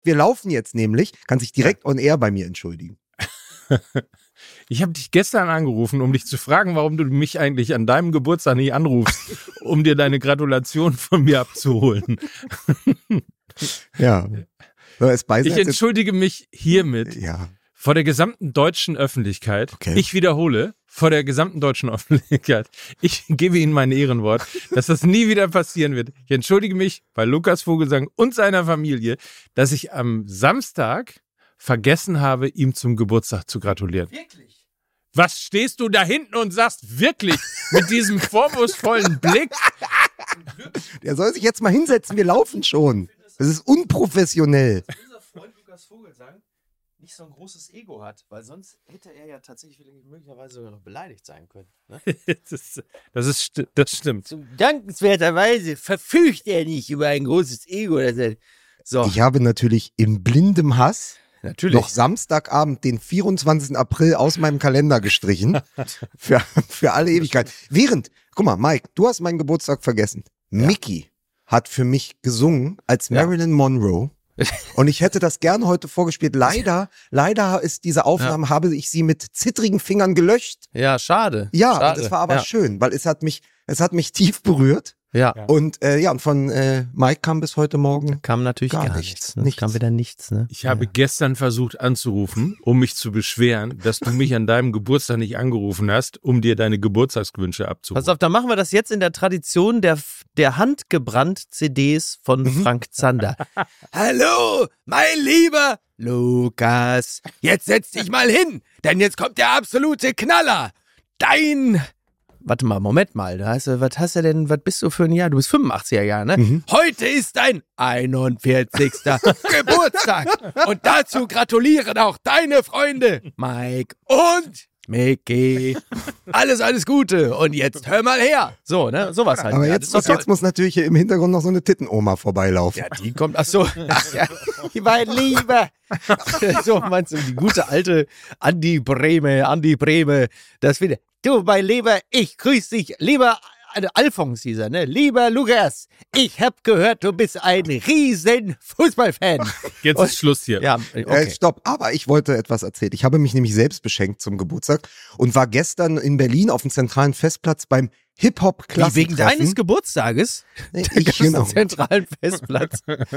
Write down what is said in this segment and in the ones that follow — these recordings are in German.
wir laufen jetzt nämlich, kann sich direkt on air bei mir entschuldigen. Ich habe dich gestern angerufen, um dich zu fragen, warum du mich eigentlich an deinem Geburtstag nicht anrufst, um dir deine Gratulation von mir abzuholen. Ja. Ich entschuldige mich hiermit vor der gesamten deutschen Öffentlichkeit. Okay. Ich wiederhole, vor der gesamten deutschen Öffentlichkeit. Ich gebe Ihnen mein Ehrenwort, dass das nie wieder passieren wird. Ich entschuldige mich bei Lukas Vogelsang und seiner Familie, dass ich am Samstag vergessen habe, ihm zum Geburtstag zu gratulieren. Wirklich? Was stehst du da hinten und sagst wirklich mit diesem vorwurfsvollen Blick? Der soll sich jetzt mal hinsetzen, wir laufen schon. Das ist unprofessionell. Unser Freund Lukas Vogelsang nicht so ein großes Ego hat, weil sonst hätte er ja tatsächlich möglicherweise sogar noch beleidigt sein können. Ne? Das stimmt. Dankenswerterweise verfügt er nicht über ein großes Ego. So. Ich habe natürlich in blindem Hass noch Samstagabend, den 24. April aus meinem Kalender gestrichen. für alle Ewigkeit. Guck mal, Mike, du hast meinen Geburtstag vergessen. Ja. Mickey hat für mich gesungen als Marilyn Monroe. Und ich hätte das gerne heute vorgespielt. Leider ist diese Aufnahme, habe ich sie mit zittrigen Fingern gelöscht. Ja, schade. Ja, schade. das war aber schön, weil es hat mich tief berührt. Ja. Und und von Mike kam bis heute Morgen kam natürlich gar nichts. Ne? Kam wieder nichts. Ne? Ich habe gestern versucht anzurufen, um mich zu beschweren, dass du mich an deinem Geburtstag nicht angerufen hast, um dir deine Geburtstagswünsche abzuholen. Pass auf, dann machen wir das jetzt in der Tradition der handgebrannt CDs von Frank Zander. Hallo, mein lieber Lukas, jetzt setz dich mal hin, denn jetzt kommt der absolute Knaller. Warte mal, Moment mal. Was bist du für ein Jahr? Du bist 85er Jahr, ne? Heute ist dein 41. Geburtstag. Und dazu gratulieren auch deine Freunde Mike und Mickey. Alles Gute. Und jetzt hör mal her. So, ne? Sowas halt. Aber jetzt muss natürlich hier im Hintergrund noch so eine Tittenoma vorbeilaufen. Ja, die kommt, die beiden Liebe. So meinst du, die gute alte Andi Brehme, das wieder. Du, mein Lieber, ich grüße dich, lieber Alfons hieß er, ne? Lieber Lukas, ich hab gehört, du bist ein riesen Fußballfan. Jetzt ist Schluss hier. Ja, okay. Stopp, aber ich wollte etwas erzählen. Ich habe mich nämlich selbst beschenkt zum Geburtstag und war gestern in Berlin auf dem zentralen Festplatz beim Hip-Hop-Klassentreffen. Wegen deines Geburtstages? Genau. Zentralen Festplatz.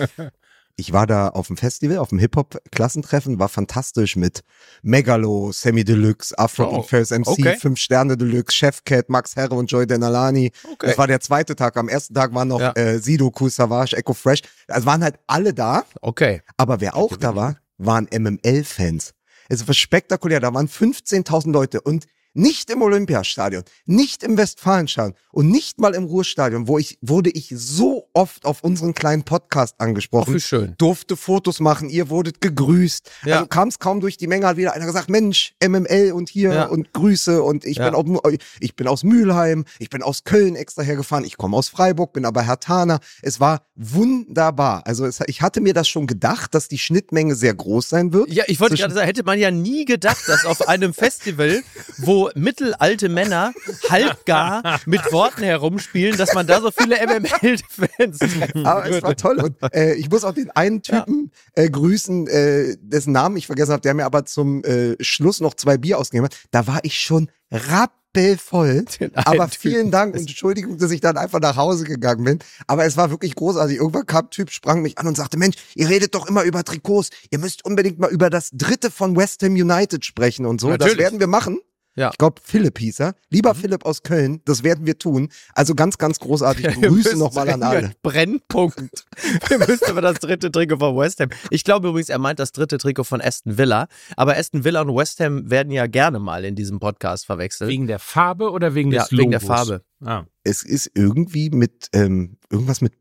Ich war da auf dem Festival, auf dem Hip-Hop-Klassentreffen, war fantastisch mit Megalo, Sammy Deluxe, Afro und Ferris MC, 5 Sterne Deluxe, Chefcat, Max Herre und Joy Denalani. Okay. Das war der zweite Tag. Am ersten Tag waren noch Sido, Kool Savage, Echo Fresh. Also waren halt alle da. Okay. Aber wer auch da war, waren MML-Fans. Es war spektakulär. Da waren 15.000 Leute und nicht im Olympiastadion, nicht im Westfalenstadion und nicht mal im Ruhrstadion, wurde ich so oft auf unseren kleinen Podcast angesprochen. Ach, wie schön. Durfte Fotos machen, ihr wurdet gegrüßt. Ja. Also kam es kaum durch die Menge, hat wieder einer gesagt, Mensch, MML und hier und Grüße und ich bin aus Mülheim, ich bin aus Köln extra hergefahren, ich komme aus Freiburg, bin aber Herr Thaner. Es war wunderbar. Also ich hatte mir das schon gedacht, dass die Schnittmenge sehr groß sein wird. Ja, ich wollte gerade sagen, hätte man ja nie gedacht, dass auf einem Festival, wo mittelalte Männer halbgar mit Worten herumspielen, dass man da so viele MML-Fans treffen Aber es war toll und ich muss auch den einen Typen grüßen, dessen Namen ich vergessen habe, der mir aber zum Schluss noch 2 Bier ausgegeben hat. Da war ich schon rappelvoll, aber vielen Dank und Entschuldigung, dass ich dann einfach nach Hause gegangen bin, aber es war wirklich großartig. Irgendwann kam ein Typ, sprang mich an und sagte, Mensch, ihr redet doch immer über Trikots, ihr müsst unbedingt mal über das 3. von West Ham United sprechen und so. Natürlich. Das werden wir machen. Ja. Ich glaube, Philipp hieß er. Lieber Philipp aus Köln, das werden wir tun. Also ganz, ganz großartig. Grüße nochmal an alle. Brennpunkt. Wir müssen aber das 3. Trikot von West Ham. Ich glaube übrigens, er meint das 3. Trikot von Aston Villa. Aber Aston Villa und West Ham werden ja gerne mal in diesem Podcast verwechselt. Wegen der Farbe oder wegen des Logos? Wegen der Farbe. Ah. Es ist irgendwie mit irgendwas mit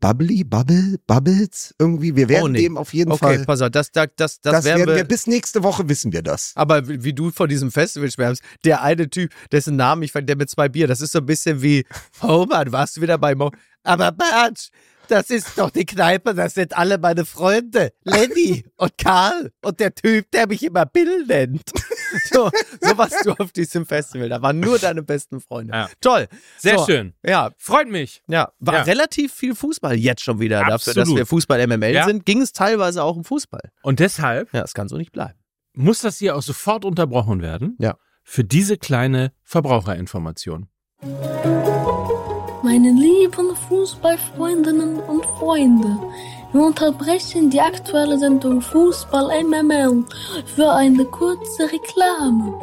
Bubbles irgendwie. Wir werden dem auf jeden Fall. Okay, pass auf, das werden wir bis nächste Woche wissen wir das. Aber wie du von diesem Festival schwärmst, der eine Typ, dessen Namen ich fand, der mit 2 Bier, das ist so ein bisschen wie, oh Mann, warst du wieder bei aber Bert, Das ist doch die Kneipe, das sind alle meine Freunde. Lenny und Karl und der Typ, der mich immer Bill nennt. So warst du auf diesem Festival. Da waren nur deine besten Freunde. Ja. Toll. Sehr so, schön. Ja. Freut mich. Ja, war relativ viel Fußball jetzt schon wieder. Absolut. Dafür, dass wir Fußball-MML sind, ging es teilweise auch um Fußball. Und deshalb Ja, es kann so nicht bleiben. muss das hier auch sofort unterbrochen werden. Ja. Für diese kleine Verbraucherinformation. Meine lieben Fußballfreundinnen und Freunde, wir unterbrechen die aktuelle Sendung Fußball MML für eine kurze Reklame.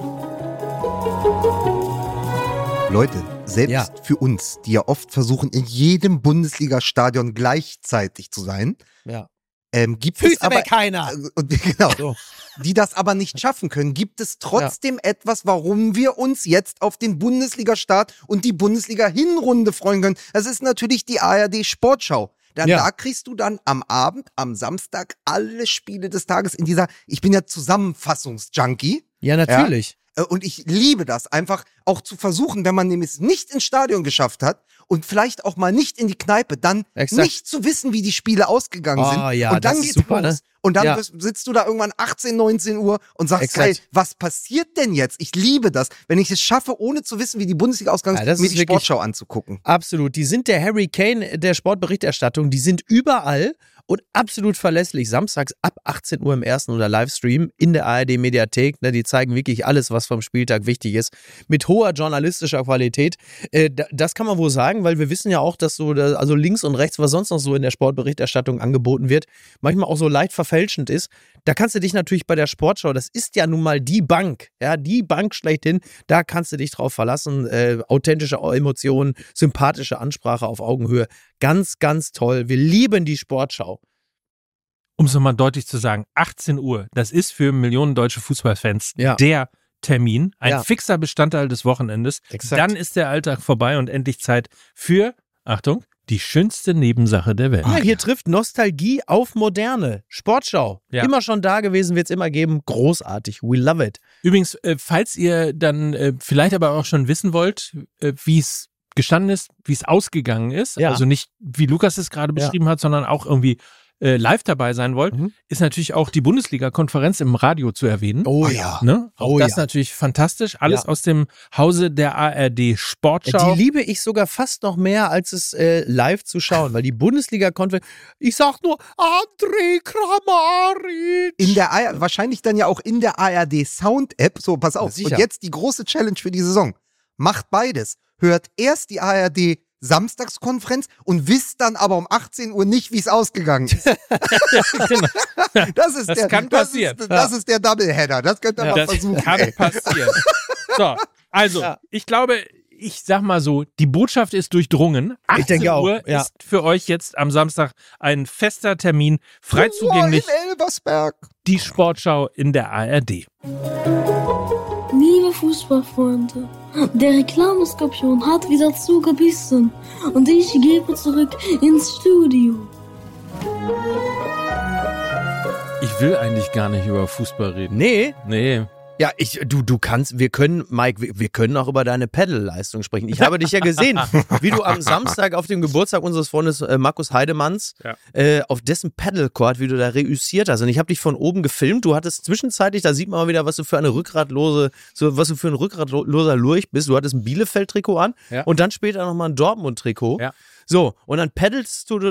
Leute, selbst für uns, die ja oft versuchen, in jedem Bundesliga-Stadion gleichzeitig zu sein, Ja. gibt Füße es aber weg, keiner. Genau. So. Die das aber nicht schaffen können, gibt es trotzdem etwas, warum wir uns jetzt auf den Bundesliga-Start und die Bundesliga-Hinrunde freuen können. Das ist natürlich die ARD-Sportschau. Da kriegst du dann am Abend, am Samstag, alle Spiele des Tages in dieser, ich bin ja Zusammenfassungs-Junkie. Ja, natürlich. Und ich liebe das, einfach auch zu versuchen, wenn man nämlich nicht ins Stadion geschafft hat und vielleicht auch mal nicht in die Kneipe, dann nicht zu wissen, wie die Spiele ausgegangen sind. Ja, und dann das ist geht's super, los. ne? Und dann sitzt du da irgendwann 18, 19 Uhr und sagst, geil, was passiert denn jetzt? Ich liebe das, wenn ich es schaffe, ohne zu wissen, wie die Bundesliga ausgegangen ist, mir die Sportschau anzugucken. Absolut. Die sind der Harry Kane der Sportberichterstattung. Die sind überall und absolut verlässlich. Samstags ab 18 Uhr im ersten oder Livestream in der ARD-Mediathek. Die zeigen wirklich alles, was vom Spieltag wichtig ist. Mit hoher journalistischer Qualität. Das kann man wohl sagen, weil wir wissen ja auch, dass so also links und rechts, was sonst noch so in der Sportberichterstattung angeboten wird, manchmal auch so leicht verfälschend ist. Da kannst du dich natürlich bei der Sportschau, das ist ja nun mal die Bank, ja, die Bank schlechthin, da kannst du dich drauf verlassen. Authentische Emotionen, sympathische Ansprache auf Augenhöhe. Ganz, ganz toll. Wir lieben die Sportschau. Um es nochmal deutlich zu sagen, 18 Uhr, das ist für Millionen deutsche Fußballfans der Termin, ein fixer Bestandteil des Wochenendes. Exakt. Dann ist der Alltag vorbei und endlich Zeit für, Achtung, die schönste Nebensache der Welt. Hier trifft Nostalgie auf Moderne. Sportschau. Ja. Immer schon da gewesen, wird es immer geben. Großartig. We love it. Übrigens, falls ihr dann vielleicht aber auch schon wissen wollt, wie es gestanden ist, wie es ausgegangen ist, also nicht wie Lukas es gerade beschrieben hat, sondern auch irgendwie live dabei sein wollt, ist natürlich auch die Bundesliga-Konferenz im Radio zu erwähnen. Oh ja. Ne? Auch das natürlich fantastisch. Alles aus dem Hause der ARD Sportschau. Die liebe ich sogar fast noch mehr, als es live zu schauen, weil die Bundesliga-Konferenz, ich sag nur, André Kramaric. Wahrscheinlich dann ja auch in der ARD Sound-App. So, pass auf. Und jetzt die große Challenge für die Saison. Macht beides. Hört erst die ARD Samstagskonferenz und wisst dann aber um 18 Uhr nicht, wie es ausgegangen ist. Genau. Das kann passieren. Das ist der Doubleheader. Das könnt ihr mal versuchen. Das kann passieren. So, also, ich glaube, ich sag mal so, die Botschaft ist durchdrungen. 18 Uhr ist für euch jetzt am Samstag ein fester Termin, frei zugänglich. In Elversberg. Die Sportschau in der ARD. Liebe Fußballfreunde, der Reklameskorpion hat wieder zugebissen und ich gebe zurück ins Studio. Ich will eigentlich gar nicht über Fußball reden. Nee. Ja, du kannst, wir können auch über deine Pedal-Leistung sprechen. Ich habe dich ja gesehen, wie du am Samstag auf dem Geburtstag unseres Freundes Markus Heidemanns auf dessen Pedal-Court, wie du da reüssiert hast. Und ich habe dich von oben gefilmt. Du hattest zwischenzeitlich, da sieht man mal wieder, was du für ein rückgratloser Lurch bist. Du hattest ein Bielefeld-Trikot an und dann später nochmal ein Dortmund-Trikot. Ja. So, und dann paddelst du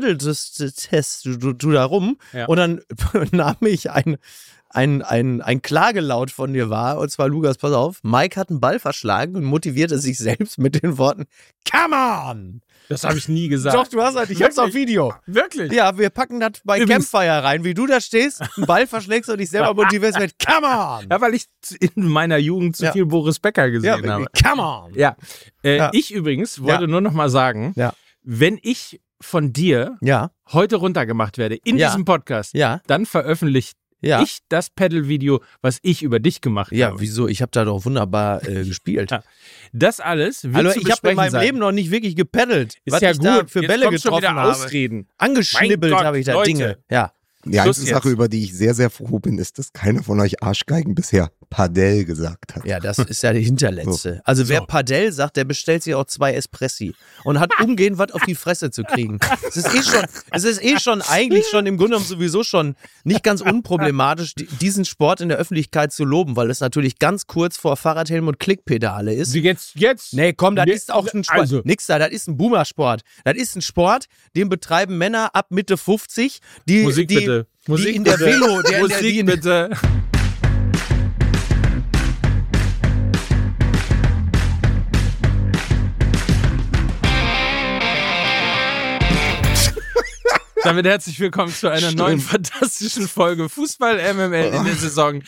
da rum und dann nahm ich ein Klagelaut von dir wahr, und zwar, Lukas, pass auf, Mike hat einen Ball verschlagen und motivierte sich selbst mit den Worten, come on! Das habe ich nie gesagt. Doch, du hast halt, ich hab's auf Video. Wirklich? Ja, wir packen das bei Campfire rein, wie du da stehst, einen Ball verschlägst und dich selber motivierst mit, come on! Ja, weil ich in meiner Jugend zu viel Boris Becker gesehen habe. Come on! Ja. Ich übrigens wollte nur noch mal sagen, wenn ich von dir heute runtergemacht werde in diesem Podcast, dann veröffentlicht ich das Pedal-Video, was ich über dich gemacht habe. Ja, wieso? Ich habe da doch wunderbar gespielt. Ja. Das alles wird also zu ich habe in meinem sein. Leben noch nicht wirklich gepeddelt. Ist was ja ich gut. Da für Jetzt Bälle kommst getroffen schon wieder habe. Ausreden. Angeschnibbelt habe ich da Leute. Dinge. Ja. Die einzige Sache, über die ich sehr, sehr froh bin, ist, dass keiner von euch Arschgeigen bisher Padel gesagt hat. Ja, das ist ja der Hinterletzte. Also wer Padel sagt, der bestellt sich auch 2 Espressi und hat umgehend was auf die Fresse zu kriegen. Es ist eh schon eigentlich schon im Grunde genommen sowieso schon nicht ganz unproblematisch, diesen Sport in der Öffentlichkeit zu loben, weil es natürlich ganz kurz vor Fahrradhelm und Klickpedale ist. Jetzt? Nee, komm, das ist auch ein Sport. Also. Nix da, das ist ein Boomersport. Das ist ein Sport, den betreiben Männer ab Mitte 50, die in der Velo, Musik bitte. Damit herzlich willkommen zu einer neuen fantastischen Folge Fußball MML in der Saison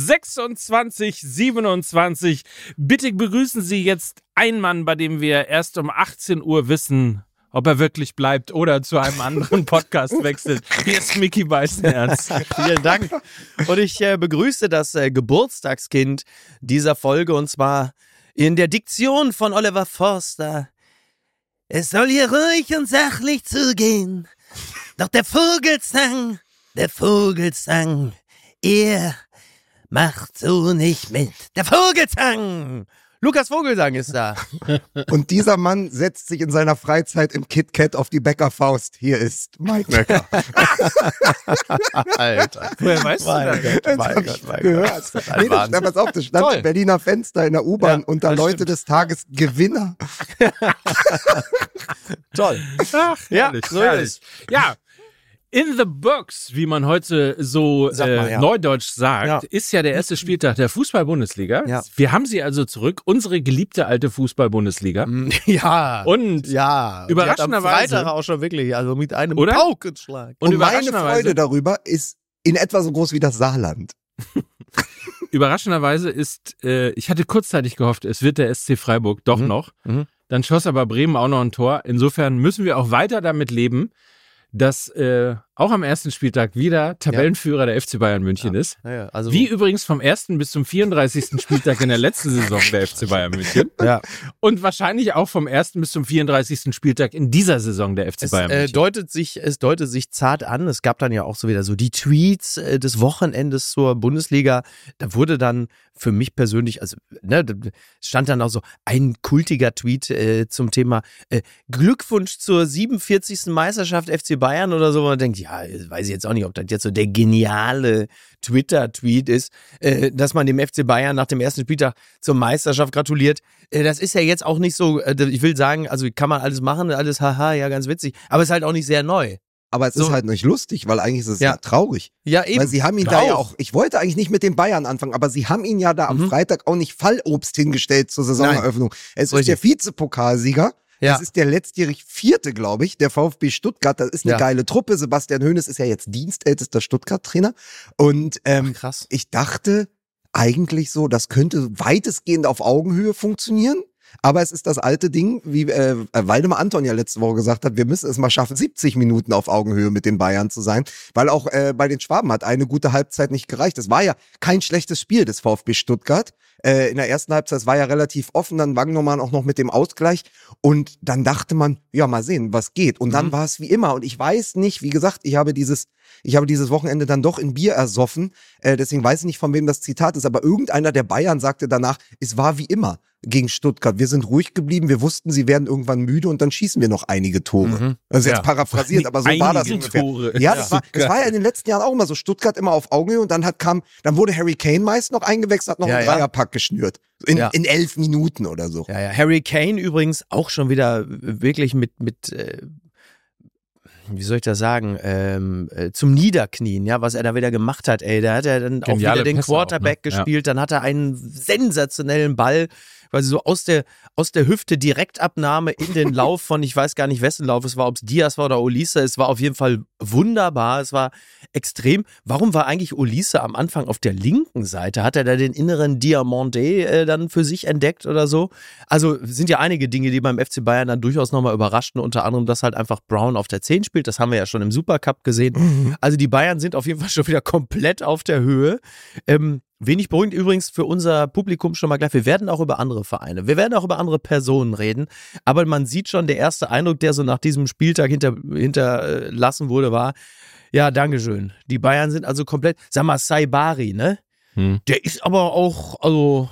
26/27. Bitte begrüßen Sie jetzt einen Mann, bei dem wir erst um 18 Uhr wissen, ob er wirklich bleibt oder zu einem anderen Podcast wechselt. Hier ist Micky Beißenherz. Vielen Dank. Und ich begrüße das Geburtstagskind dieser Folge, und zwar in der Diktion von Oliver Forster. Es soll hier ruhig und sachlich zugehen. Doch der Vogelsang, er macht so nicht mit. Der Vogelsang! Lukas Vogelsang ist da. Und dieser Mann setzt sich in seiner Freizeit im KitKat auf die Bäckerfaust. Hier ist Mike Möcker. Alter. Woher weißt du das? Mein Gott. Gehört. Nee, pass auf, das stand im Berliner Fenster in der U-Bahn unter Leute des Tages Gewinner. Toll. Ach, herrlich, so herrlich. ist es. Ja. In the books, wie man heute so neudeutsch sagt, ist ja der erste Spieltag der Fußball-Bundesliga. Ja. Wir haben sie also zurück, unsere geliebte alte Fußball-Bundesliga. Ja. Und überraschenderweise am Freitag auch schon wirklich, also mit einem Paukenschlag. Und meine Freude darüber ist in etwa so groß wie das Saarland. Überraschenderweise ist, ich hatte kurzzeitig gehofft, es wird der SC Freiburg doch noch. Dann schoss aber Bremen auch noch ein Tor. Insofern müssen wir auch weiter damit leben, dass auch am ersten Spieltag wieder Tabellenführer der FC Bayern München ist. Ja, also wie übrigens vom 1. bis zum 34. Spieltag in der letzten Saison der FC Bayern München. Ja. Und wahrscheinlich auch vom 1. bis zum 34. Spieltag in dieser Saison der FC Bayern München. Es deutet sich zart an. Es gab dann ja auch so wieder so die Tweets des Wochenendes zur Bundesliga. Da wurde dann für mich persönlich, also stand dann auch so ein kultiger Tweet zum Thema Glückwunsch zur 47. Meisterschaft FC Bayern oder so. Man denkt, ja, weiß ich jetzt auch nicht, ob das jetzt so der geniale Twitter-Tweet ist, dass man dem FC Bayern nach dem ersten Spieltag zur Meisterschaft gratuliert. Das ist ja jetzt auch nicht so, ich will sagen, also kann man alles machen, alles haha, ja, ganz witzig, aber es ist halt auch nicht sehr neu. Aber es ist halt nicht lustig, weil eigentlich ist es ja traurig. Ja, eben. Weil sie haben ihn da ja auch, ich wollte eigentlich nicht mit den Bayern anfangen, aber sie haben ihn ja da am Freitag auch nicht Fallobst hingestellt zur Saisoneröffnung. Es ist der Vizepokalsieger. Ja. Das ist der letztjährig 4., glaube ich, der VfB Stuttgart. Das ist eine geile Truppe. Sebastian Hoeneß ist ja jetzt dienstältester Stuttgart-Trainer. Und krass. Ich dachte eigentlich so, das könnte weitestgehend auf Augenhöhe funktionieren. Aber es ist das alte Ding, wie Waldemar Anton ja letzte Woche gesagt hat, wir müssen es mal schaffen, 70 Minuten auf Augenhöhe mit den Bayern zu sein, weil auch bei den Schwaben hat eine gute Halbzeit nicht gereicht. Es war ja kein schlechtes Spiel des VfB Stuttgart. In der ersten Halbzeit war ja relativ offen, dann Wagnermann auch noch mit dem Ausgleich und dann dachte man, ja, mal sehen, was geht. Und dann war es wie immer und ich weiß nicht, wie gesagt, ich habe dieses Wochenende dann doch in Bier ersoffen, deswegen weiß ich nicht, von wem das Zitat ist, aber irgendeiner der Bayern sagte danach, es war wie immer gegen Stuttgart. Wir sind ruhig geblieben, wir wussten, sie werden irgendwann müde und dann schießen wir noch einige Tore. Das ist jetzt paraphrasiert, aber so war das ungefähr. Tore. Ja, das war ja in den letzten Jahren auch immer so. Stuttgart immer auf Augenhöhe und dann wurde Harry Kane meist noch eingewechselt, hat noch einen Dreierpack geschnürt. In 11 Minuten oder so. Ja. Harry Kane übrigens auch schon wieder wirklich mit wie soll ich das sagen, zum Niederknien, ja, was er da wieder gemacht hat, ey, da hat er dann auch wieder den Pässe Quarterback auch, ne? gespielt, dann hat er einen sensationellen Ball, quasi so aus der Hüfte Direktabnahme in den Lauf von, ich weiß gar nicht, wessen Lauf es war, ob es Diaz war oder Olise, es war auf jeden Fall wunderbar, es war extrem. Warum war eigentlich Olise am Anfang auf der linken Seite? Hat er da den inneren Diamandé dann für sich entdeckt oder so? Also sind ja einige Dinge, die beim FC Bayern dann durchaus nochmal überraschten, unter anderem, dass halt einfach Brown auf der 10 spielt, das haben wir ja schon im Supercup gesehen. Also die Bayern sind auf jeden Fall schon wieder komplett auf der Höhe. Wenig beruhigend übrigens für unser Publikum schon mal gleich. Wir werden auch über andere Vereine, wir werden auch über andere Personen reden, aber man sieht schon, der erste Eindruck, der so nach diesem Spieltag hinterlassen wurde, war, ja, Dankeschön. Die Bayern sind also komplett, sag mal, Saibari, ne? Der ist aber auch, also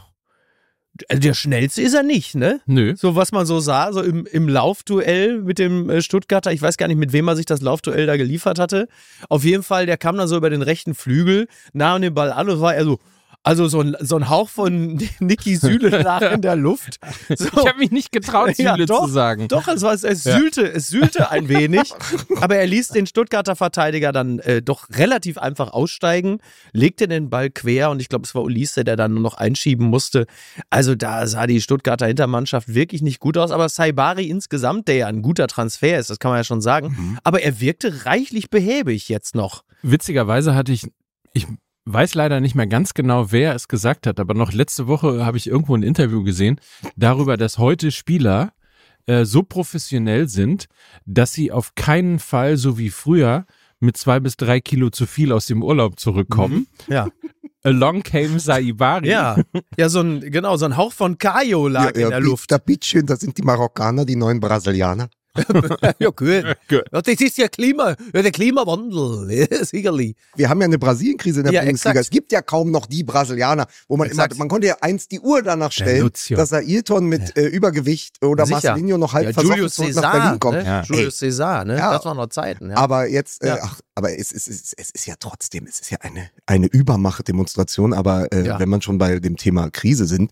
der schnellste ist er nicht, ne? Nö. So was man so sah, so im Laufduell mit dem Stuttgarter, ich weiß gar nicht, mit wem er sich das Laufduell da geliefert hatte. Auf jeden Fall, der kam dann so über den rechten Flügel, nahm den Ball an und war er so, also so ein Hauch von Niki Süle nach in der Luft. So. Ich habe mich nicht getraut, Süle zu sagen. Doch, es sühlte ein wenig, aber er ließ den Stuttgarter Verteidiger dann doch relativ einfach aussteigen, legte den Ball quer und ich glaube, es war Ulisse, der dann nur noch einschieben musste. Also da sah die Stuttgarter Hintermannschaft wirklich nicht gut aus, aber Saibari insgesamt, der ja ein guter Transfer ist, das kann man ja schon sagen, aber er wirkte reichlich behäbig jetzt noch. Witzigerweise hatte ich weiß leider nicht mehr ganz genau, wer es gesagt hat, aber noch letzte Woche habe ich irgendwo ein Interview gesehen darüber, dass heute Spieler so professionell sind, dass sie auf keinen Fall, so wie früher, mit 2 bis 3 Kilo zu viel aus dem Urlaub zurückkommen. Ja. Along came Saibari. Ja, so ein Hauch von Caio lag in der Luft. Da bitteschön, das sind die Marokkaner, die neuen Brasilianer. Ja, gut. Ja, das ist ja der Klimawandel, ja, sicherlich. Wir haben ja eine Brasilien-Krise in der Bundesliga. Exakt. Es gibt ja kaum noch die Brasilianer, wo man man konnte ja einst die Uhr danach stellen, dass Ayrton mit Übergewicht oder Marcelinho noch halb versoffen zurück nach Berlin kommt. Ne? Ja. Julius Caesar, ne? Ja. Das waren noch Zeiten. Ja. Aber jetzt, aber es ist ja trotzdem, es ist ja eine Übermacht-Demonstration, aber wenn man schon bei dem Thema Krise sind,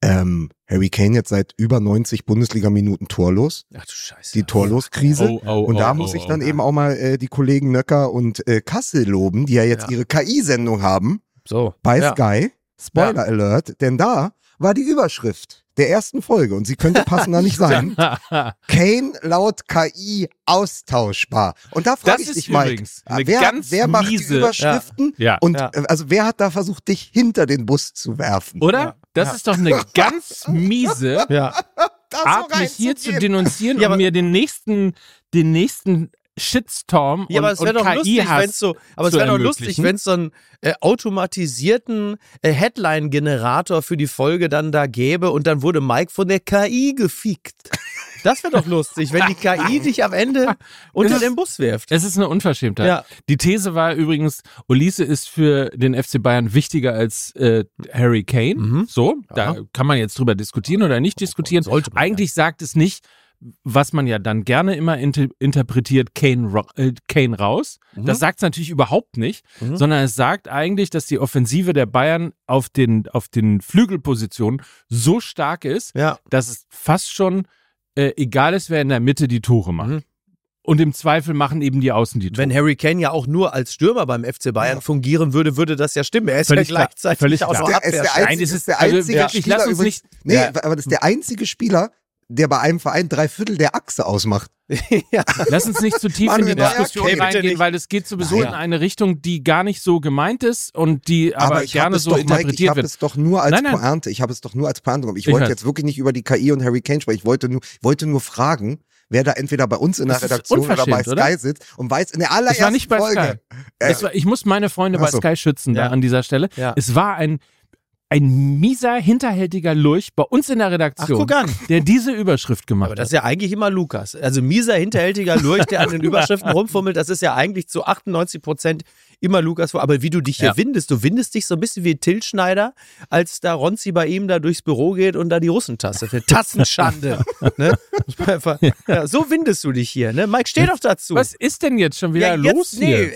Harry Kane jetzt seit über 90 Bundesliga-Minuten torlos. Ach du Scheiße. Die Torlos-Krise. Und da muss ich dann eben auch mal die Kollegen Nöcker und Kassel loben, die ja jetzt ihre KI-Sendung haben. So. Bei Sky. Spoiler Alert. Denn da war die Überschrift der ersten Folge und sie könnte passender nicht sein. Kane laut KI austauschbar. Und da frage ich dich mal, wer macht die Überschriften? Und also wer hat da versucht, dich hinter den Bus zu werfen? Oder? Das ist doch eine ganz miese Art, mich hier zu denunzieren und mir den nächsten Shitstorm und aber es wäre doch lustig, wenn es so einen automatisierten Headline-Generator für die Folge dann da gäbe und dann wurde Mike von der KI gefickt. Das wäre doch lustig, wenn die KI dich am Ende unter den Bus wirft. Es ist eine Unverschämtheit. Ja. Die These war übrigens, Ulisse ist für den FC Bayern wichtiger als Harry Kane. Da kann man jetzt drüber diskutieren oder nicht diskutieren. Eigentlich sagt es nicht, was man ja dann gerne immer interpretiert, Kane raus. Das sagt es natürlich überhaupt nicht, sondern es sagt eigentlich, dass die Offensive der Bayern auf den Flügelpositionen so stark ist, dass es fast schon egal ist, wer in der Mitte die Tore macht. Und im Zweifel machen eben die Außen die Tore. Wenn Harry Kane ja auch nur als Stürmer beim FC Bayern fungieren würde, würde das ja stimmen. Er ist völlig ja gleichzeitig auch noch Abwehr. Aber das ist der einzige Spieler, der bei einem Verein 3/4 der Achse ausmacht. Lass uns nicht zu tief in die Diskussion reingehen, weil es geht sowieso in eine Richtung, die gar nicht so gemeint ist und die aber gerne so interpretiert wird. Ich habe es doch nur als Pointe. Ich wollte jetzt wirklich nicht über die KI und Harry Kane sprechen. Ich wollte nur fragen, wer da entweder bei uns in der Redaktion oder bei Sky sitzt und weiß in der allerersten Folge. Das war nicht bei Sky. Ich muss meine Freunde bei Sky schützen da an dieser Stelle. Ja. Es war ein mieser, hinterhältiger Lurch bei uns in der Redaktion, der diese Überschrift gemacht hat. Aber das ist ja eigentlich immer Lukas. Also mieser, hinterhältiger Lurch, der an den Überschriften rumfummelt, das ist ja eigentlich zu 98% immer Lukas vor. Aber wie du dich hier windest, du windest dich so ein bisschen wie Till Schneider, als da Ronzi bei ihm da durchs Büro geht und da die Russentasse für Tassenschande. Ne? So windest du dich hier. Ne? Mike, steh doch dazu. Was ist denn jetzt schon wieder los hier?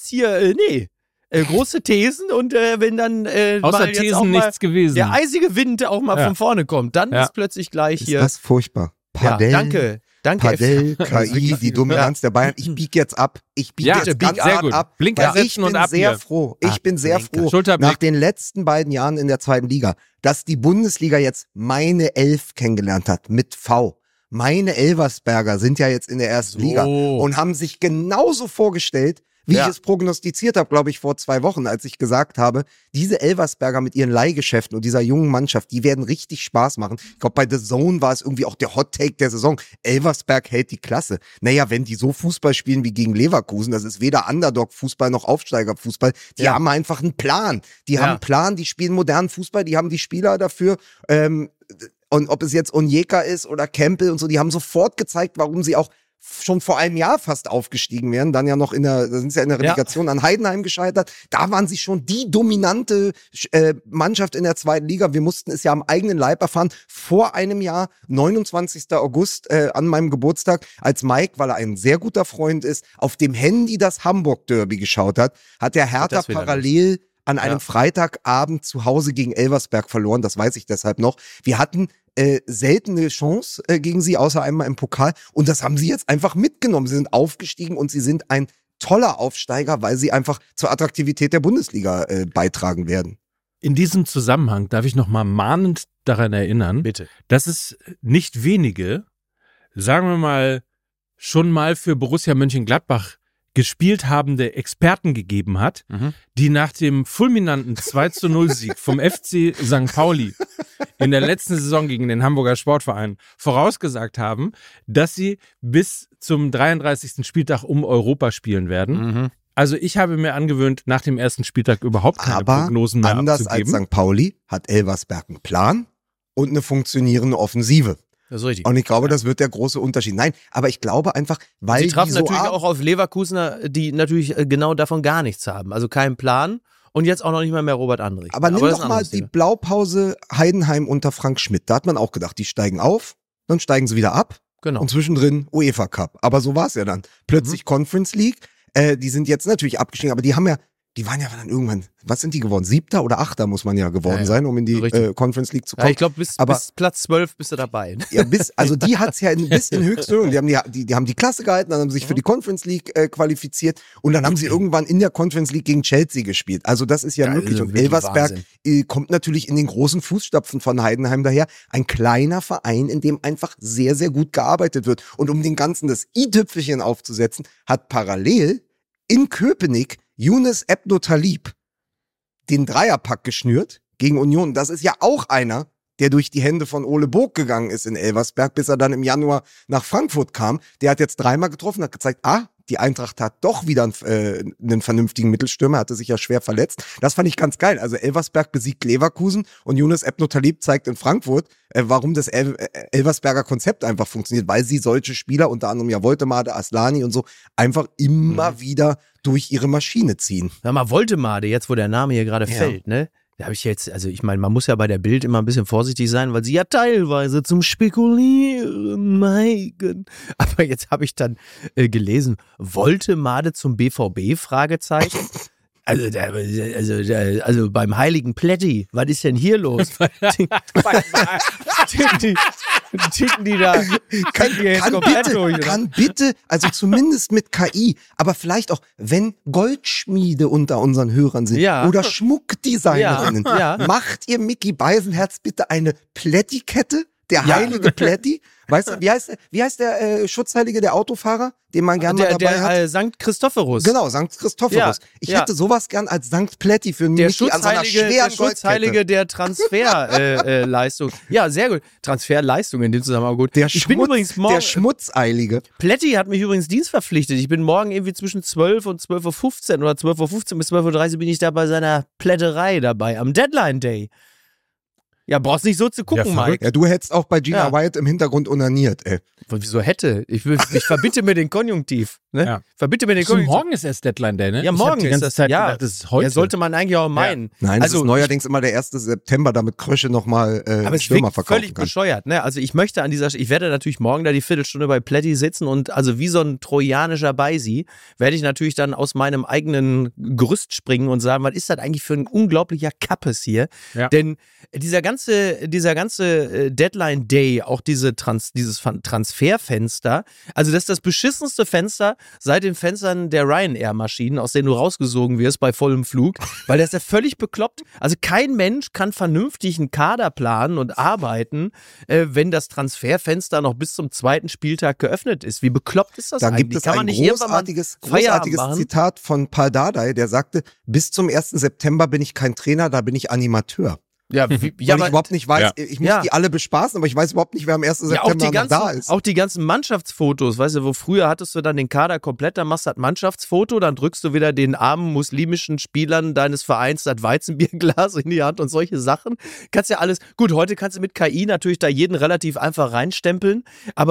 Große Thesen und wenn dann außer Thesen auch nichts gewesen. Der eisige Wind auch mal von vorne kommt, dann ist plötzlich gleich hier. Ist das furchtbar. Padel, danke. Padel, KI, die Dominanz der Bayern. Ich biege jetzt ab. Ich biege jetzt ganz hart ab. Blinker setzen und ab. Ich bin sehr froh, nach den letzten beiden Jahren in der zweiten Liga, dass die Bundesliga jetzt meine Elf kennengelernt hat mit V. Meine Elversberger sind ja jetzt in der ersten Liga und haben sich genauso vorgestellt, wie ich es prognostiziert habe, glaube ich, vor 2 Wochen, als ich gesagt habe, diese Elversberger mit ihren Leihgeschäften und dieser jungen Mannschaft, die werden richtig Spaß machen. Ich glaube, bei The Zone war es irgendwie auch der Hot-Take der Saison. Elversberg hält die Klasse. Naja, wenn die so Fußball spielen wie gegen Leverkusen, das ist weder Underdog-Fußball noch Aufsteiger-Fußball, die haben einfach einen Plan. Die haben einen Plan, die spielen modernen Fußball, die haben die Spieler dafür, und ob es jetzt Onyeka ist oder Campbell und so, die haben sofort gezeigt, warum sie auch schon vor einem Jahr fast aufgestiegen wären, dann ja noch da sind sie ja in der Relegation an Heidenheim gescheitert. Da waren sie schon die dominante Mannschaft in der zweiten Liga. Wir mussten es ja am eigenen Leib erfahren. Vor einem Jahr, 29. August, an meinem Geburtstag, als Mike, weil er ein sehr guter Freund ist, auf dem Handy das Hamburg-Derby geschaut hat, hat der Hertha parallel an einem Freitagabend zu Hause gegen Elversberg verloren. Das weiß ich deshalb noch. Wir hatten seltene Chance gegen sie, außer einmal im Pokal. Und das haben sie jetzt einfach mitgenommen. Sie sind aufgestiegen und sie sind ein toller Aufsteiger, weil sie einfach zur Attraktivität der Bundesliga beitragen werden. In diesem Zusammenhang darf ich noch mal mahnend daran erinnern, dass es nicht wenige, sagen wir mal, schon mal für Borussia Mönchengladbach gespielt habende Experten gegeben hat, die nach dem fulminanten 2:0-Sieg vom FC St. Pauli in der letzten Saison gegen den Hamburger Sportverein vorausgesagt haben, dass sie bis zum 33. Spieltag um Europa spielen werden. Also ich habe mir angewöhnt, nach dem ersten Spieltag überhaupt keine Prognosen mehr abzugeben. Aber anders als St. Pauli hat Elversberg einen Plan und eine funktionierende Offensive. Das ist richtig. Und ich glaube, das wird der große Unterschied. Nein, aber ich glaube einfach, weil sie trafen die so natürlich auch auf Leverkusener, die natürlich genau davon gar nichts haben. Also keinen Plan und jetzt auch noch nicht mal mehr Robert Andrich. Aber nimm doch mal die Blaupause Heidenheim unter Frank Schmidt. Da hat man auch gedacht, die steigen auf, dann steigen sie wieder ab. Genau. Und zwischendrin UEFA Cup. Aber so war es ja dann. Plötzlich Conference League. Die sind jetzt natürlich abgestiegen, aber die waren ja dann irgendwann, was sind die geworden? 7. oder 8. muss man ja geworden sein, um in die Conference League zu kommen. Ja, ich glaube, bis Platz 12 bist du dabei. Ne? Ja, also die hat's ja bis in höchste Höhe. Die haben die Klasse gehalten, dann haben sie sich für die Conference League qualifiziert und dann haben sie irgendwann in der Conference League gegen Chelsea gespielt. Also das ist ja möglich. Und Elversberg kommt natürlich in den großen Fußstapfen von Heidenheim daher. Ein kleiner Verein, in dem einfach sehr, sehr gut gearbeitet wird. Und um den Ganzen das i-Tüpfelchen aufzusetzen, hat parallel in Köpenick Younes Ebno Talib den Dreierpack geschnürt gegen Union. Das ist ja auch einer, der durch die Hände von Ole Burg gegangen ist in Elversberg, bis er dann im Januar nach Frankfurt kam. Der hat jetzt 3-mal getroffen, hat gezeigt, die Eintracht hat doch wieder einen vernünftigen Mittelstürmer, hatte sich ja schwer verletzt. Das fand ich ganz geil. Also Elversberg besiegt Leverkusen und Younes Ebno Talib zeigt in Frankfurt, warum das Elversberger Konzept einfach funktioniert, weil sie solche Spieler, unter anderem ja Woltemade, Aslani und so, einfach immer wieder durch ihre Maschine ziehen. Sag mal, Woltemade, jetzt wo der Name hier gerade fällt, ne? Da habe ich jetzt, also ich meine, man muss ja bei der Bild immer ein bisschen vorsichtig sein, weil sie ja teilweise zum Spekulieren neigen. Aber jetzt habe ich dann gelesen, Woltemade zum BVB? Fragezeichen. Also beim heiligen Plätti, was ist denn hier los? Ticken die da? Kann bitte, also zumindest mit KI, aber vielleicht auch, wenn Goldschmiede unter unseren Hörern sind oder Schmuckdesignerinnen, macht ihr Micky Beisenherz bitte eine Plätti-Kette? Der heilige Plätti? Weißt du, wie heißt der Schutzheilige der Autofahrer, den man gerne mal dabei hat? Sankt Christophorus. Genau, Sankt Christophorus. Ich hätte sowas gern als Sankt Plätti für mich an so einer schweren Der Schutzheilige der Transferleistung. Ja, sehr gut. Transferleistung in dem Zusammenhang gut. Der Schmutzeilige. Plätti hat mich übrigens dienstverpflichtet. Ich bin morgen irgendwie zwischen 12 und 12:15 Uhr oder 12:15 Uhr bis 12:30 Uhr bin ich da bei seiner Plätterei dabei, am Deadline Day. Ja, brauchst nicht so zu gucken, Mike. Ja, du hättest auch bei Gina Wyatt im Hintergrund onaniert, ey. Wieso hätte? Ich verbitte mir den Konjunktiv. Ne? Ja. Verbitte mir den Konjunktiv. Morgen ist erst Deadline Day, ne? Ja, morgen ist das. Zeit Gedacht, das ist heute. Ja, sollte man eigentlich auch meinen. Ja. Nein, das ist neuerdings immer der 1. September, damit Krösche nochmal aber Stürmer verkaufen völlig bescheuert, ne? Also ich möchte ich werde natürlich morgen da die Viertelstunde bei Plätti sitzen und also wie so ein trojanischer Beisi werde ich natürlich dann aus meinem eigenen Gerüst springen und sagen, was ist das eigentlich für ein unglaublicher Kappes hier? Ja. Denn dieser ganze Deadline Day, auch dieses Transferfenster, also das ist das beschissenste Fenster seit den Fenstern der Ryanair-Maschinen, aus denen du rausgesogen wirst bei vollem Flug, weil das ist ja völlig bekloppt. Also kein Mensch kann vernünftig einen Kader planen und arbeiten, wenn das Transferfenster noch bis zum 2. Spieltag geöffnet ist. Wie bekloppt ist das da eigentlich? Gibt es ein großartiges Zitat von Paul Dardai, der sagte, bis zum 1. September bin ich kein Trainer, da bin ich Animateur. Ja, weil ich überhaupt nicht weiß, ich muss die alle bespaßen, aber ich weiß überhaupt nicht, wer am 1. September noch da ist. Auch die ganzen Mannschaftsfotos, weißt du, wo früher hattest du dann den Kader komplett, dann machst du das Mannschaftsfoto, dann drückst du wieder den armen muslimischen Spielern deines Vereins das Weizenbierglas in die Hand und solche Sachen. Kannst ja alles, gut, heute kannst du mit KI natürlich da jeden relativ einfach reinstempeln, aber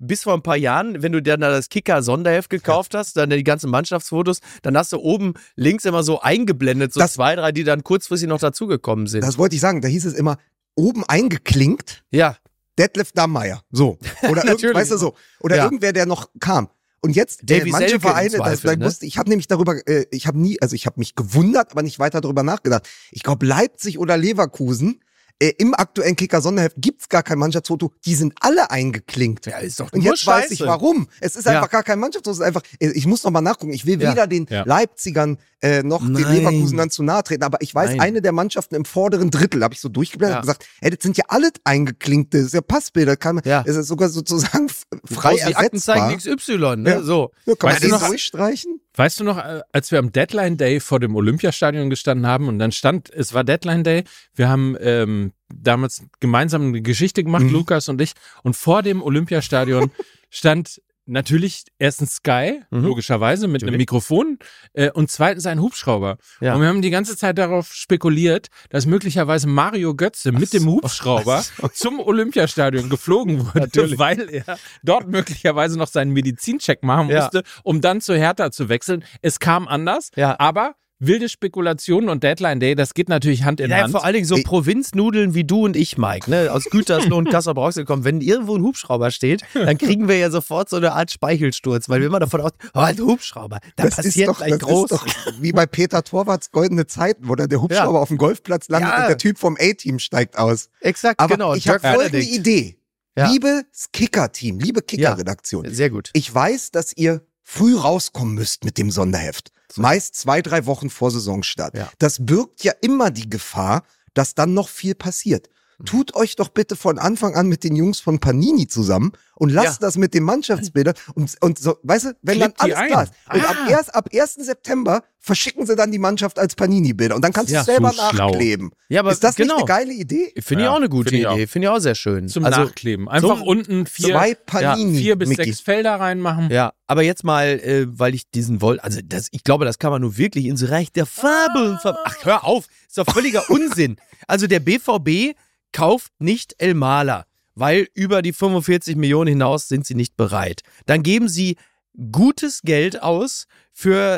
bis vor ein paar Jahren, wenn du dann das Kicker-Sonderheft gekauft hast, dann die ganzen Mannschaftsfotos, dann hast du oben links immer so eingeblendet, so 2, 3, die dann kurzfristig noch dazugekommen sind. Das wollte ich sagen, da hieß es immer, oben eingeklinkt, Ja. Detlef Dammeier. So. Oder Natürlich. weißt du so. Oder Ja. irgendwer, der noch kam. Und jetzt, Davy manche Selke im Vereine, Zweifel, ne? ich habe nämlich darüber, ich habe mich gewundert, aber nicht weiter darüber nachgedacht. Ich glaube, Leipzig oder Leverkusen, im aktuellen Kicker-Sonderheft gibt's gar kein Mannschaftsfoto, die sind alle eingeklinkt. Ja, ist doch Und nur jetzt weiß ich Scheiße. warum. Es ist einfach gar kein Mannschaftsfoto, es ist einfach, ich muss noch mal nachgucken, ich will weder den Leipzigern noch den Nein. Leverkusenern zu nahe treten, aber ich weiß, Nein. eine der Mannschaften im vorderen Drittel, habe ich so durchgeblättert und gesagt, das sind ja alle eingeklinkte, das ist ja Passbilder, es ist sogar sozusagen frei Die Aktenzeichen ersetzbar. XY, ne? Ja. So. Ja, kann man Weißt du den noch- durchstreichen? Weißt du noch, als wir am Deadline Day vor dem Olympiastadion gestanden haben und dann es war Deadline Day, wir haben damals gemeinsam eine Geschichte gemacht, Lukas und ich, und vor dem Olympiastadion stand natürlich erstens Sky, logischerweise, mit einem Mikrofon und zweitens ein Hubschrauber. Ja. Und wir haben die ganze Zeit darauf spekuliert, dass möglicherweise Mario Götze mit dem Hubschrauber zum Olympiastadion geflogen wurde, weil er dort möglicherweise noch seinen Medizincheck machen musste, um dann zu Hertha zu wechseln. Es kam anders, aber wilde Spekulationen und Deadline Day, das geht natürlich Hand in Ja, Hand. vor allen Dingen so Provinznudeln wie du und ich, Mike, ne? Aus Gütersloh und Kassel-Brauxel kommen. Wenn irgendwo ein Hubschrauber steht, dann kriegen wir ja sofort so eine Art Speichelsturz, weil wir immer davon aus, ein Hubschrauber, da passiert gleich groß. Das ist doch wie bei Peter Torwarts Goldene Zeiten, wo dann der Hubschrauber auf dem Golfplatz landet und der Typ vom A-Team steigt aus. Exakt, Aber genau. ich habe Dirk folgende Benedict. Idee. Ja. Liebes Kicker-Team, liebe Kicker-Redaktion. Sehr gut. Ich weiß, dass ihr früh rauskommen müsst mit dem Sonderheft. Meist 2, 3 Wochen vor Saisonstart. Ja. Das birgt ja immer die Gefahr, dass dann noch viel passiert. Tut euch doch bitte von Anfang an mit den Jungs von Panini zusammen und lasst das mit den Mannschaftsbildern und so, weißt du, wenn Klickt dann die alles ein. klar ist. Und ab 1. September verschicken sie dann die Mannschaft als Panini-Bilder und dann kannst du es selber so schlau. nachkleben. Ja, aber ist das genau. nicht eine geile Idee? Finde ich auch eine gute finde ich Idee. Finde ich auch sehr schön. Zum also, Nachkleben. Einfach unten 2 Panini, 4 bis Micky. 6 Felder reinmachen. Ja, aber jetzt mal, weil ich diesen ich glaube, das kann man nur wirklich ins Reich der Fabeln Ach, hör auf, ist doch völliger Unsinn. Also der BVB kauft nicht El Maler, weil über die 45 Millionen hinaus sind sie nicht bereit. Dann geben sie gutes Geld aus für,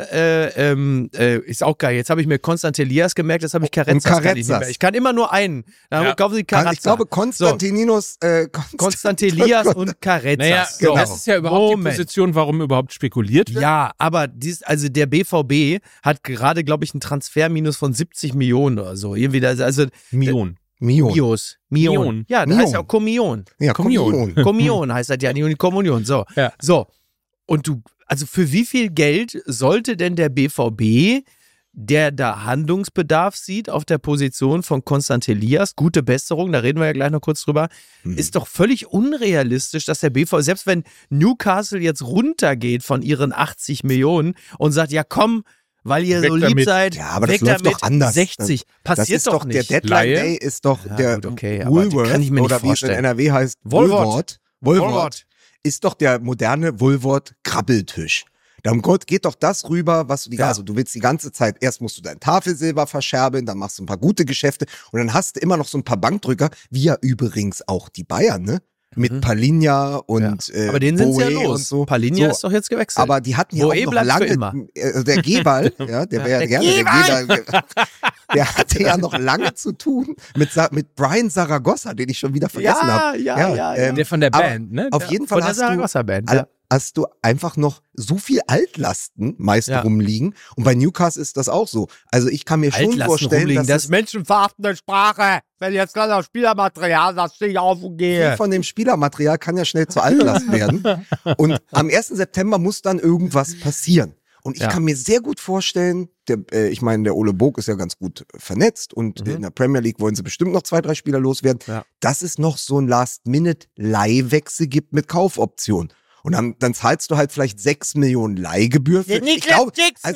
ist auch geil, jetzt habe ich mir Konstantin Elias gemerkt, das habe ich Carrezzas. Kann ich nicht mehr. Ich kann immer nur einen. Dann kaufen sie Carrezzas. Ich glaube, Konstantinos, Konstantin Elias und Carrezzas. Naja, Genau. das ist ja überhaupt Moment. die Position, warum überhaupt spekuliert wird. Ja, aber also der BVB hat gerade, glaube ich, einen Transferminus von 70 Millionen oder so. Irgendwie also Mion. Mios. Mion. Ja, das Mion. heißt ja auch Kommunion. Ja, Kommunion. Kommunion heißt das ja nicht, und Kommunion. So. Ja. So. Und also für wie viel Geld sollte denn der BVB, der da Handlungsbedarf sieht auf der Position von Konstantin Elias, gute Besserung, da reden wir ja gleich noch kurz drüber, ist doch völlig unrealistisch, dass der BVB, selbst wenn Newcastle jetzt runtergeht von ihren 80 Millionen und sagt, ja komm, weil ihr Weg so lieb damit. seid, Ja, aber das weg läuft damit, doch anders. 60. Das Passiert ist doch doch, nicht. der Deadline Laie? Day ist doch Ja, der gut, okay, aber Woolworth, die kann ich mir nicht oder wie es in vorstellen. NRW heißt, Woolworth. Woolworth. Ist doch der moderne Woolworth-Krabbeltisch. Darum geht doch das rüber, was du also du willst die ganze Zeit, erst musst du dein Tafelsilber verscherbeln, dann machst du ein paar gute Geschäfte und dann hast du immer noch so ein paar Bankdrücker, wie ja übrigens auch die Bayern, ne? Mit Palinja und Aber den sind ja Boe los. und so. Palinja So, ist doch jetzt gewechselt. aber die hatten ja Boe auch noch bleibt für lange, immer. also der Gebal, ja, der wäre ja gerne der Gebal, der hatte ja noch lange zu tun mit Brian Zaragoza, den ich schon wieder vergessen habe. ja. Der von der aber Band, ne? Auf jeden Fall von der Saragossa-Band, ja. hast du einfach noch so viel Altlasten meist rumliegen. Und bei Newcastle ist das auch so. Also ich kann mir schon Altlasten vorstellen, rumliegen, dass das menschenverachtende Sprache. Wenn jetzt gerade auf Spielermaterial sagst, stehe ich auf und gehe. viel von dem Spielermaterial kann ja schnell zur Altlast werden. Und am 1. September muss dann irgendwas passieren. Und ich kann mir sehr gut vorstellen, ich meine, der Ole Boog ist ja ganz gut vernetzt und in der Premier League wollen sie bestimmt noch 2, 3 Spieler loswerden, dass es noch so ein Last-Minute-Leihwechsel gibt mit Kaufoption. Und dann zahlst du halt vielleicht 6 Millionen Leihgebühr für. Ich glaube,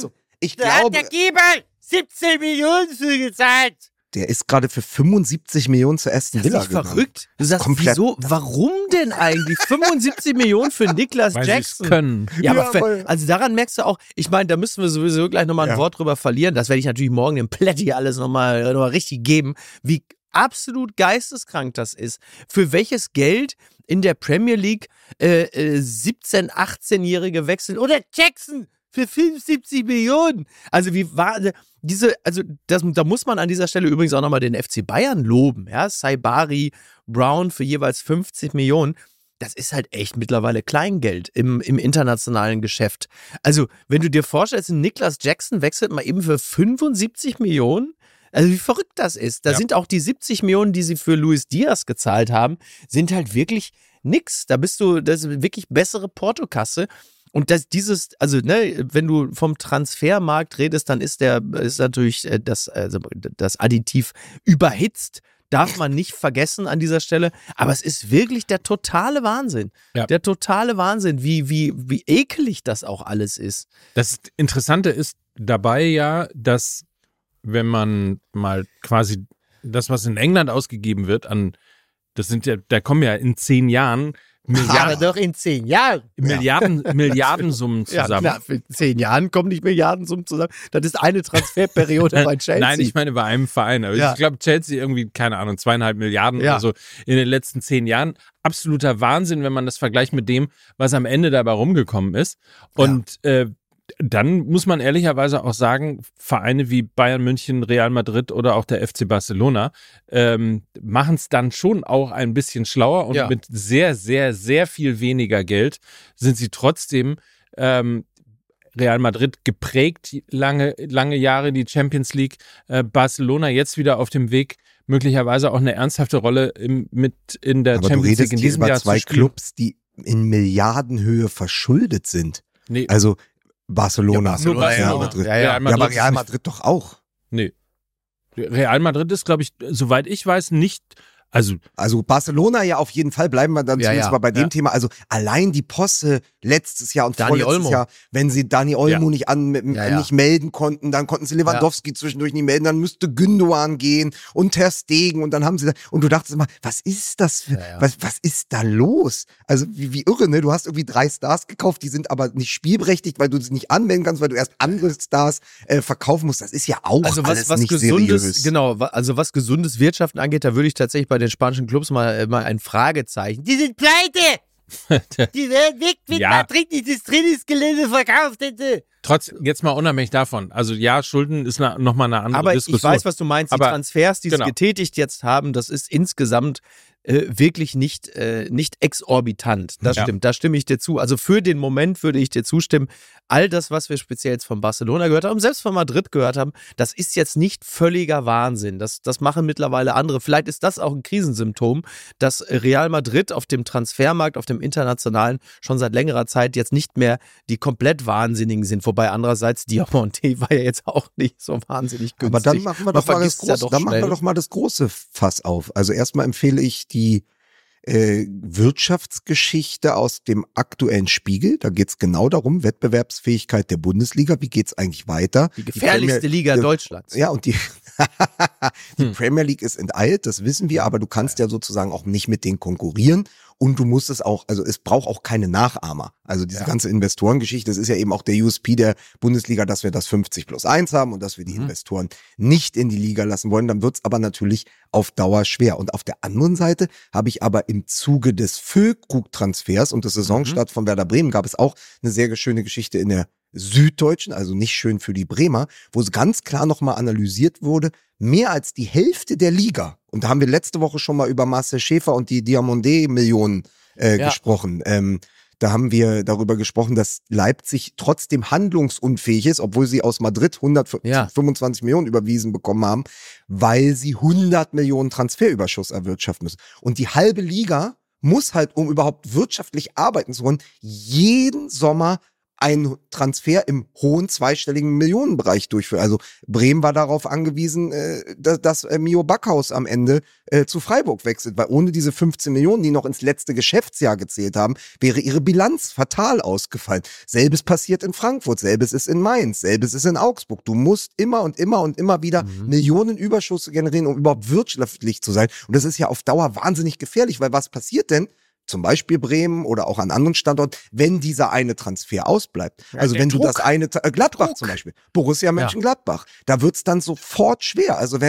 der Giebel 17 Millionen für gezahlt. der ist gerade für 75 Millionen zu Aston Villa Das ist gegangen. verrückt. Du sagst, Komplett. wieso, warum denn eigentlich 75 Millionen für Niklas Weil sie es Jackson? können. Ja, Ja, aber weil- also daran merkst du auch, ich meine, da müssen wir sowieso gleich nochmal ein Wort drüber verlieren. Das werde ich natürlich morgen dem Plätti alles nochmal richtig geben, wie absolut geisteskrank das ist. Für welches Geld in der Premier League 17-, 18-Jährige wechseln. Oder Jackson für 75 Millionen. Also wie war da muss man an dieser Stelle übrigens auch nochmal den FC Bayern loben. Ja? Saibari, Brown für jeweils 50 Millionen. Das ist halt echt mittlerweile Kleingeld im internationalen Geschäft. Also, wenn du dir vorstellst, Niklas Jackson wechselt mal eben für 75 Millionen, also wie verrückt das ist. Da sind auch die 70 Millionen, die sie für Luis Diaz gezahlt haben, sind halt wirklich nix. Das ist wirklich bessere Portokasse. Und wenn du vom Transfermarkt redest, dann ist natürlich das Additiv überhitzt. Darf man nicht vergessen an dieser Stelle. Aber es ist wirklich der totale Wahnsinn. Ja. Der totale Wahnsinn, wie ekelig das auch alles ist. Das Interessante ist dabei ja, dass wenn man mal quasi das, was in England ausgegeben wird, da kommen ja in 10 Jahren Aber doch in 10 Jahren. Milliardensummen zusammen. Ja, klar, in 10 Jahren kommen nicht Milliardensummen zusammen. Das ist eine Transferperiode bei Chelsea. Nein, ich meine bei einem Verein. Aber ich glaube, Chelsea irgendwie, keine Ahnung, 2,5 Milliarden oder so in den letzten 10 Jahren. Absoluter Wahnsinn, wenn man das vergleicht mit dem, was am Ende dabei rumgekommen ist. Und dann muss man ehrlicherweise auch sagen, Vereine wie Bayern München, Real Madrid oder auch der FC Barcelona machen es dann schon auch ein bisschen schlauer und mit sehr, sehr, sehr viel weniger Geld sind sie trotzdem Real Madrid geprägt, lange Jahre die Champions League, Barcelona jetzt wieder auf dem Weg, möglicherweise auch eine ernsthafte Rolle in der Aber Champions League in diesem Jahr zu spielen. Aber du redest hier über 2 Clubs, die in Milliardenhöhe verschuldet sind. Nee. Also Barcelona. Real Madrid. Aber Real Madrid doch auch. Nee. Real Madrid ist, glaube ich, soweit ich weiß, nicht. Also Barcelona ja auf jeden Fall, bleiben wir dann zumindest mal bei dem Thema. Also allein die Posse letztes Jahr und vorletztes Jahr, wenn sie Dani Olmo nicht melden konnten, dann konnten sie Lewandowski zwischendurch nicht melden, dann müsste Gündoğan gehen und Ter Stegen und dann haben sie und du dachtest immer, was ist das für, was ist da los? Also wie irre, ne? Du hast irgendwie 3 Stars gekauft, die sind aber nicht spielberechtigt, weil du sie nicht anmelden kannst, weil du erst andere Stars verkaufen musst. Das ist ja auch alles nicht seriös. Genau, also was gesundes Wirtschaften angeht, da würde ich tatsächlich bei den spanischen Clubs mal ein Fragezeichen. Die sind pleite! Die werden weg mit Madrid, die das Trainingsgelände verkauft hätte. Jetzt mal unabhängig davon. Also Schulden ist nochmal eine andere Diskussion. Aber ich weiß, was du meinst. Die Transfers, die sie getätigt jetzt haben, das ist insgesamt wirklich nicht exorbitant. Das stimmt, da stimme ich dir zu. Also für den Moment würde ich dir zustimmen. All das, was wir speziell jetzt von Barcelona gehört haben, selbst von Madrid gehört haben, das ist jetzt nicht völliger Wahnsinn. Das machen mittlerweile andere. Vielleicht ist das auch ein Krisensymptom, dass Real Madrid auf dem Transfermarkt, auf dem internationalen, schon seit längerer Zeit jetzt nicht mehr die komplett Wahnsinnigen sind. Wobei andererseits Diamanté war ja jetzt auch nicht so wahnsinnig günstig. Aber dann machen wir doch mal das große Fass auf. Also erstmal empfehle ich die Wirtschaftsgeschichte aus dem aktuellen Spiegel. Da geht es genau darum, Wettbewerbsfähigkeit der Bundesliga. Wie geht es eigentlich weiter? Die gefährlichste Liga Deutschlands. Ja, und die Premier League ist enteilt, das wissen wir, aber du kannst ja sozusagen auch nicht mit denen konkurrieren. Und du musst es auch, also es braucht auch keine Nachahmer. Also diese ganze Investorengeschichte, das ist ja eben auch der USP der Bundesliga, dass wir das 50+1 haben und dass wir die Investoren nicht in die Liga lassen wollen. Dann wird's aber natürlich auf Dauer schwer. Und auf der anderen Seite habe ich aber im Zuge des Füllkrug-Transfers und des Saisonstart von Werder Bremen gab es auch eine sehr schöne Geschichte in der Süddeutschen, also nicht schön für die Bremer, wo es ganz klar nochmal analysiert wurde, mehr als die Hälfte der Liga, und da haben wir letzte Woche schon mal über Marcel Schäfer und die Diamonde-Millionen gesprochen, da haben wir darüber gesprochen, dass Leipzig trotzdem handlungsunfähig ist, obwohl sie aus Madrid 125 Millionen überwiesen bekommen haben, weil sie 100 Millionen Transferüberschuss erwirtschaften müssen. Und die halbe Liga muss halt, um überhaupt wirtschaftlich arbeiten zu können, jeden Sommer einen Transfer im hohen zweistelligen Millionenbereich durchführen. Also Bremen war darauf angewiesen, dass Mio Backhaus am Ende zu Freiburg wechselt, weil ohne diese 15 Millionen, die noch ins letzte Geschäftsjahr gezählt haben, wäre ihre Bilanz fatal ausgefallen. Selbes passiert in Frankfurt, selbes ist in Mainz, selbes ist in Augsburg. Du musst immer und immer und immer wieder Millionen Überschüsse generieren, um überhaupt wirtschaftlich zu sein. Und das ist ja auf Dauer wahnsinnig gefährlich, weil was passiert denn? Zum Beispiel Bremen oder auch an anderen Standorten, wenn dieser eine Transfer ausbleibt. Also wenn du das eine, Gladbach zum Beispiel, Borussia Mönchengladbach, da wird's dann sofort schwer. Also wenn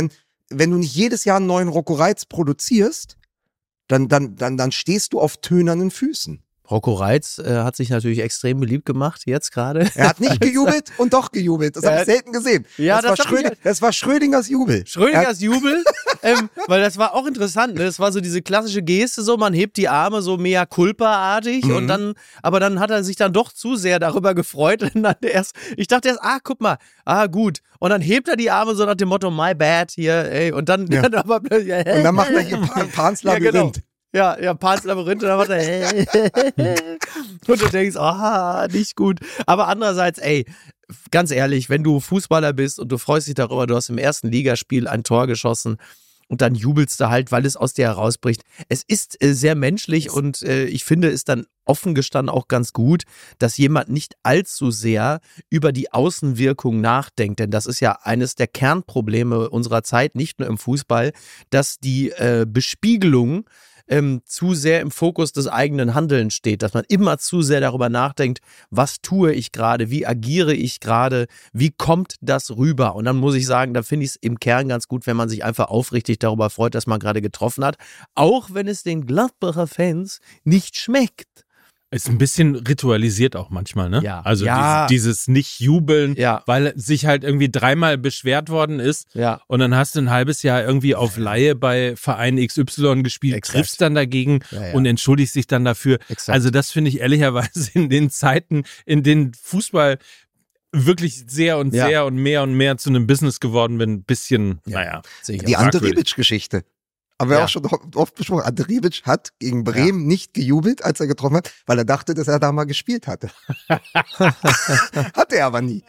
wenn du nicht jedes Jahr einen neuen Rocco Reitz produzierst, dann stehst du auf tönernen Füßen. Rocco Reitz hat sich natürlich extrem beliebt gemacht, jetzt gerade. Er hat nicht gejubelt und doch gejubelt. Das habe ich selten gesehen. Ja, das war Schrödingers Jubel. Schrödingers Jubel, weil das war auch interessant. Ne? Das war so diese klassische Geste, so man hebt die Arme so mea culpa-artig und dann hat er sich dann doch zu sehr darüber gefreut. Und dann ich dachte erst, guck mal, gut. Und dann hebt er die Arme so nach dem Motto, my bad, hier, ey. Und dann, aber plötzlich, und dann macht er hier Pans Labyrinth. Ja, genau. Ja, Pans Labyrinth und dann macht er und du denkst, nicht gut. Aber andererseits, ganz ehrlich, wenn du Fußballer bist und du freust dich darüber, du hast im ersten Ligaspiel ein Tor geschossen und dann jubelst du halt, weil es aus dir herausbricht. Es ist sehr menschlich und ich finde es dann offen gestanden auch ganz gut, dass jemand nicht allzu sehr über die Außenwirkung nachdenkt, denn das ist ja eines der Kernprobleme unserer Zeit, nicht nur im Fußball, dass die Bespiegelung zu sehr im Fokus des eigenen Handelns steht, dass man immer zu sehr darüber nachdenkt, was tue ich gerade, wie agiere ich gerade, wie kommt das rüber? Und dann muss ich sagen, da finde ich es im Kern ganz gut, wenn man sich einfach aufrichtig darüber freut, dass man gerade getroffen hat, auch wenn es den Gladbacher Fans nicht schmeckt. Ist ein bisschen ritualisiert auch manchmal, ne? Ja. Also Ja. dieses Nicht-Jubeln, Ja. weil sich halt irgendwie 3-mal beschwert worden ist Ja. und dann hast du ein halbes Jahr irgendwie auf Laie bei Verein XY gespielt, Exakt. triffst dann dagegen Ja. und entschuldigst dich dann dafür. Exakt. Also das finde ich ehrlicherweise in den Zeiten, in denen Fußball wirklich sehr und mehr zu einem Business geworden bin, ein bisschen, Sehe ich Die auch. Ante Rebic-Geschichte. Haben wir auch schon oft besprochen. Ante Rebic hat gegen Bremen nicht gejubelt, als er getroffen hat, weil er dachte, dass er da mal gespielt hatte. Hatte er aber nie.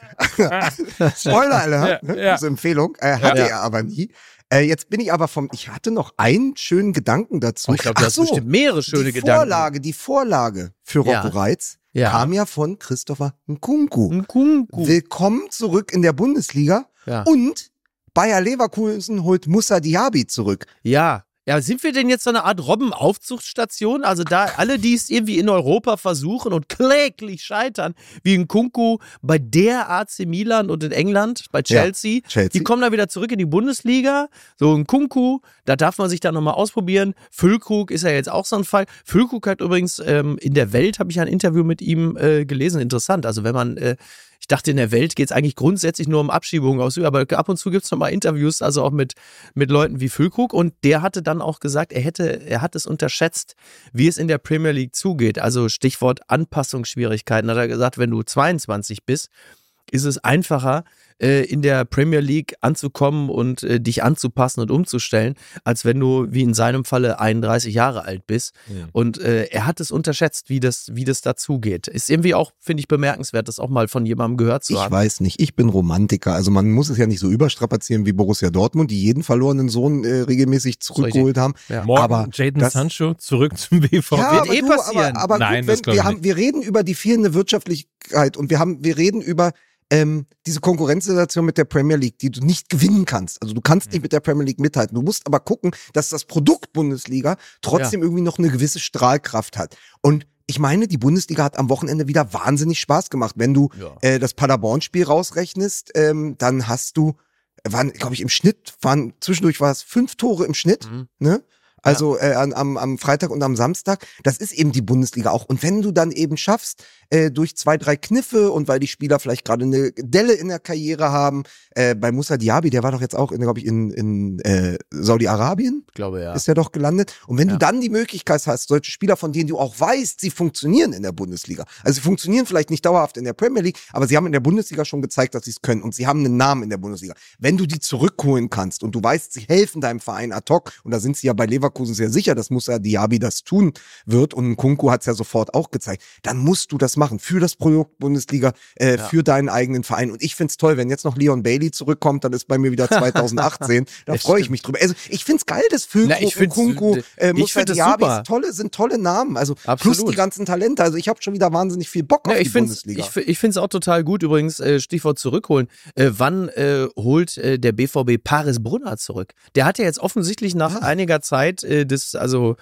Spoiler Alert, diese Empfehlung, hatte er aber nie. Jetzt bin ich aber ich hatte noch einen schönen Gedanken dazu. Ich glaube, du hast bestimmt mehrere schöne Gedanken. Die Vorlage für Rocco Reitz kam ja von Christopher Nkunku. Willkommen zurück in der Bundesliga und Bayer Leverkusen holt Moussa Diaby zurück. Ja, sind wir denn jetzt so eine Art Robben-Aufzuchtstation? Also da alle, die es irgendwie in Europa versuchen und kläglich scheitern, wie Nkunku bei der AC Milan und in England, bei Chelsea, die kommen dann wieder zurück in die Bundesliga. So Nkunku, da darf man sich dann nochmal ausprobieren. Füllkrug ist ja jetzt auch so ein Fall. Füllkrug hat übrigens in der Welt, habe ich ein Interview mit ihm gelesen, interessant. Also wenn man ich dachte, in der Welt geht es eigentlich grundsätzlich nur um Abschiebungen aus, aber ab und zu gibt es nochmal Interviews, also auch mit Leuten wie Füllkrug. Und der hatte dann auch gesagt, er hat es unterschätzt, wie es in der Premier League zugeht. Also Stichwort Anpassungsschwierigkeiten. Hat er gesagt, wenn du 22 bist, ist es einfacher, in der Premier League anzukommen und dich anzupassen und umzustellen, als wenn du, wie in seinem Falle, 31 Jahre alt bist. Ja. Und er hat es unterschätzt, wie das dazugeht. Ist irgendwie auch, finde ich, bemerkenswert, das auch mal von jemandem gehört zu haben. Ich weiß nicht, ich bin Romantiker. Also man muss es ja nicht so überstrapazieren wie Borussia Dortmund, die jeden verlorenen Sohn regelmäßig zurückgeholt haben. Ja. Morgen Jadon Sancho zurück zum BVB. Ja, wird passieren. Aber nein, gut, wir reden über die fehlende Wirtschaftlichkeit und wir reden über diese Konkurrenzsituation mit der Premier League, die du nicht gewinnen kannst. Also du kannst nicht mit der Premier League mithalten. Du musst aber gucken, dass das Produkt Bundesliga trotzdem irgendwie noch eine gewisse Strahlkraft hat. Und ich meine, die Bundesliga hat am Wochenende wieder wahnsinnig Spaß gemacht. Wenn du das Paderborn-Spiel rausrechnest, dann hast du, glaube ich, zwischendurch war es 5 Tore im Schnitt, ne? Also am Freitag und am Samstag, das ist eben die Bundesliga auch. Und wenn du dann eben schaffst, durch 2, 3 Kniffe und weil die Spieler vielleicht gerade eine Delle in der Karriere haben, bei Moussa Diaby, der war doch jetzt auch, glaube ich, in Saudi-Arabien, glaube ist der doch gelandet. Und wenn du dann die Möglichkeit hast, solche Spieler, von denen du auch weißt, sie funktionieren in der Bundesliga. Also sie funktionieren vielleicht nicht dauerhaft in der Premier League, aber sie haben in der Bundesliga schon gezeigt, dass sie es können und sie haben einen Namen in der Bundesliga. Wenn du die zurückholen kannst und du weißt, sie helfen deinem Verein ad hoc, und da sind sie ja bei Leverkusen sehr sicher, dass Moussa Diaby das tun wird und Nkunku hat es ja sofort auch gezeigt, dann musst du das machen für das Produkt Bundesliga, für deinen eigenen Verein. Und ich find's toll, wenn jetzt noch Leon Bailey zurückkommt, dann ist bei mir wieder 2018. Da freue ich mich drüber. Also ich find's geil, dass Füllkrug, Nkunku, Moussa Diaby sind tolle Namen. Also absolut. Plus die ganzen Talente. Also ich habe schon wieder wahnsinnig viel Bock auf die Bundesliga. Ich finde es auch total gut. Übrigens, Stichwort zurückholen. Wann holt der BVB Paris Brunner zurück? Der hat ja jetzt offensichtlich nach einiger Zeit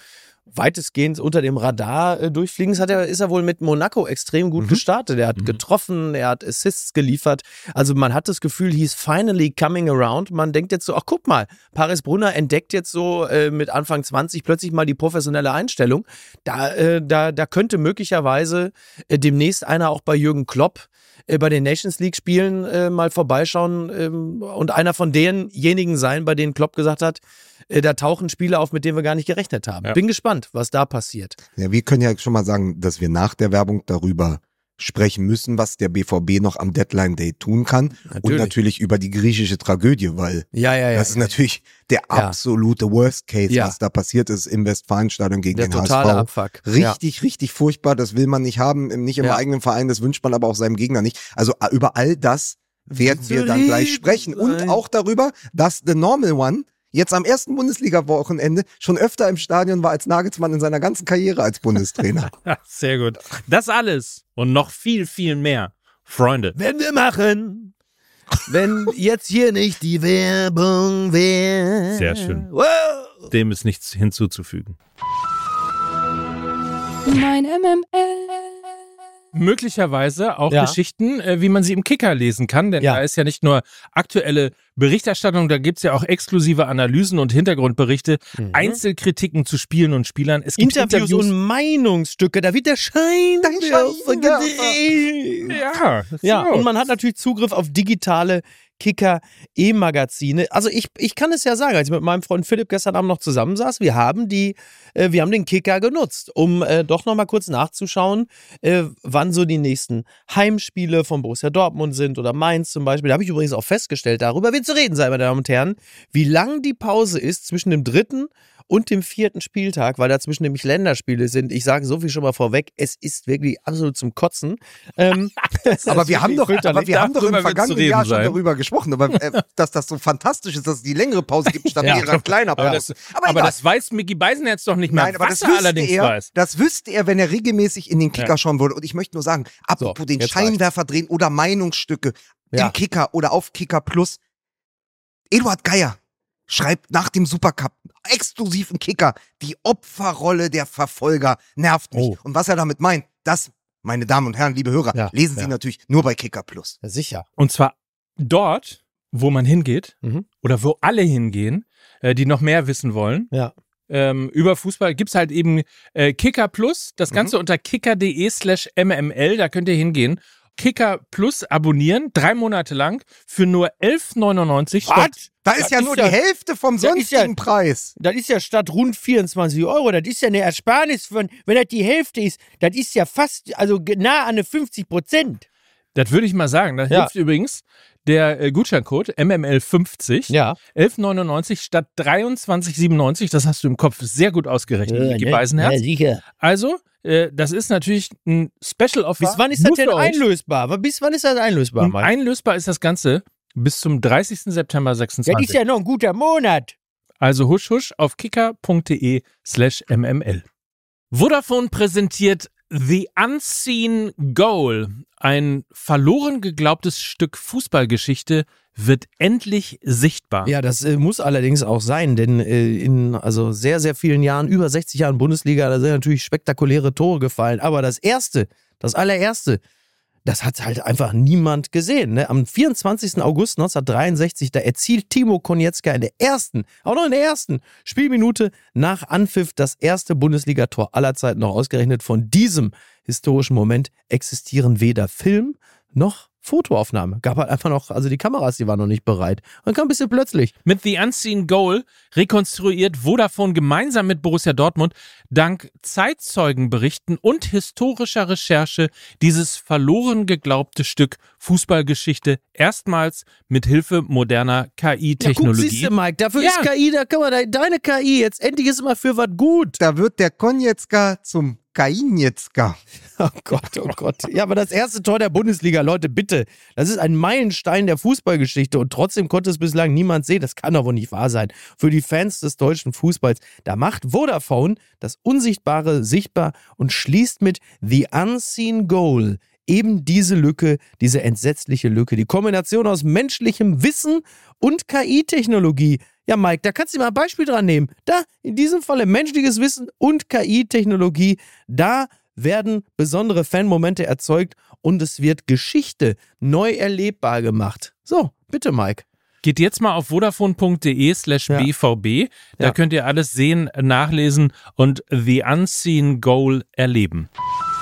weitestgehend unter dem Radar durchfliegen. Ist er wohl mit Monaco extrem gut gestartet. Er hat getroffen, er hat Assists geliefert. Also man hat das Gefühl, he's finally coming around. Man denkt jetzt so, ach guck mal, Paris Brunner entdeckt jetzt so mit Anfang 20 plötzlich mal die professionelle Einstellung. Da könnte möglicherweise demnächst einer auch bei Jürgen Klopp bei den Nations League Spielen mal vorbeischauen und einer von denjenigen sein, bei denen Klopp gesagt hat, da tauchen Spiele auf, mit denen wir gar nicht gerechnet haben. Ja. Bin gespannt, was da passiert. Ja, wir können ja schon mal sagen, dass wir nach der Werbung darüber sprechen müssen, was der BVB noch am Deadline Day tun kann. Und natürlich über die griechische Tragödie, weil das ist natürlich der absolute Worst Case, was da passiert ist im Westfalenstadion gegen den HSV. Der totale Abfuck. Richtig furchtbar. Das will man nicht haben, nicht im eigenen Verein, das wünscht man aber auch seinem Gegner nicht. Also über all das werden wir dann gleich sprechen. Und auch darüber, dass The Normal One jetzt am ersten Bundesliga-Wochenende schon öfter im Stadion war als Nagelsmann in seiner ganzen Karriere als Bundestrainer. Sehr gut. Das alles und noch viel, viel mehr, Freunde, werden wir machen, wenn jetzt hier nicht die Werbung wäre. Sehr schön. Wow. Dem ist nichts hinzuzufügen. Mein MML. Möglicherweise auch Geschichten, wie man sie im Kicker lesen kann, denn da ist ja nicht nur aktuelle Berichterstattung, da gibt's ja auch exklusive Analysen und Hintergrundberichte, Einzelkritiken zu Spielen und Spielern. Es gibt Interviews und Meinungsstücke, da wird der Scheinwerfer gedreht. Ja, und man hat natürlich Zugriff auf digitale Kicker-E-Magazine. Also ich kann es ja sagen, als ich mit meinem Freund Philipp gestern Abend noch zusammensaß, wir haben den Kicker genutzt, um doch nochmal kurz nachzuschauen, wann so die nächsten Heimspiele von Borussia Dortmund sind oder Mainz zum Beispiel. Da habe ich übrigens auch festgestellt, darüber wird zu reden sein, meine Damen und Herren, wie lang die Pause ist zwischen dem 3. und dem 4. Spieltag, weil dazwischen nämlich Länderspiele sind. Ich sage so viel schon mal vorweg, es ist wirklich absolut zum Kotzen. Aber wir haben doch im vergangenen Jahr schon darüber gesprochen, dass das so fantastisch ist, dass es die längere Pause gibt, statt ihrer kleiner Pause. Aber das weiß Micky Beisenherz doch nicht mehr. Nein, aber das wüsste er, wenn er regelmäßig in den Kicker schauen würde. Und ich möchte nur sagen, apropos den Scheinwerfer drehen oder Meinungsstücke im Kicker oder auf Kicker Plus. Eduard Geier schreibt nach dem Supercup exklusiv im Kicker, die Opferrolle der Verfolger nervt mich. Und was er damit meint, das, meine Damen und Herren, liebe Hörer, lesen Sie natürlich nur bei Kicker Plus. Ja, sicher. Und zwar dort, wo man hingeht oder wo alle hingehen, die noch mehr wissen wollen. Über Fußball gibt's halt eben Kicker Plus, das Ganze unter kicker.de/mml, da könnt ihr hingehen. Kicker Plus abonnieren, 3 Monate lang, für nur 11,99 €. Da ist ja nur die Hälfte vom sonstigen Preis. Das ist ja statt rund 24 €, das ist ja eine Ersparnis von, wenn das die Hälfte ist, das ist ja fast, also nah an 50%. Das würde ich mal sagen. Da hilft übrigens der Gutscheincode MML50. 11,99 statt 23,97. Das hast du im Kopf sehr gut ausgerechnet, Micky Beisenherz. Ja, sicher. Also, das ist natürlich ein Special Offer. Bis wann ist das denn einlösbar? Bis wann ist das einlösbar? Und einlösbar ist das Ganze bis zum 30. September 26. Das ist ja noch ein guter Monat. Also husch husch auf kicker.de/mml. Vodafone präsentiert The Unseen Goal. Ein verloren geglaubtes Stück Fußballgeschichte wird endlich sichtbar. Ja, das muss allerdings auch sein, denn in sehr, sehr vielen Jahren, über 60 Jahren Bundesliga, da sind natürlich spektakuläre Tore gefallen. Aber das allererste, das hat halt einfach niemand gesehen. Ne? Am 24. August 1963, da erzielt Timo Konietzka in der ersten Spielminute nach Anpfiff das erste Bundesligator aller Zeiten. Noch ausgerechnet von diesem historischen Moment existieren weder Film noch Fotoaufnahme. Gab halt einfach noch, die Kameras, die waren noch nicht bereit. Und kam ein bisschen plötzlich. Mit The Unseen Goal rekonstruiert Vodafone gemeinsam mit Borussia Dortmund dank Zeitzeugenberichten und historischer Recherche dieses verloren geglaubte Stück Fußballgeschichte erstmals mit Hilfe moderner KI-Technologie. Ja, siehst du, Mike, dafür ist KI, da kann man deine KI, jetzt endlich ist immer für was gut. Da wird der Konietzka zum Kainjetzka. Oh Gott. Ja, aber das erste Tor der Bundesliga, Leute, bitte. Das ist ein Meilenstein der Fußballgeschichte und trotzdem konnte es bislang niemand sehen. Das kann doch wohl nicht wahr sein. Für die Fans des deutschen Fußballs, da macht Vodafone das Unsichtbare sichtbar und schließt mit The Unseen Goal eben diese Lücke, diese entsetzliche Lücke, die Kombination aus menschlichem Wissen und KI-Technologie. Ja, Mike, da kannst du mal ein Beispiel dran nehmen. Da, in diesem Falle menschliches Wissen und KI-Technologie, da werden besondere Fanmomente erzeugt und es wird Geschichte neu erlebbar gemacht. So, bitte, Mike. Geht jetzt mal auf vodafone.de/bvb. Da Ja. könnt ihr alles sehen, nachlesen und The Unseen Goal erleben.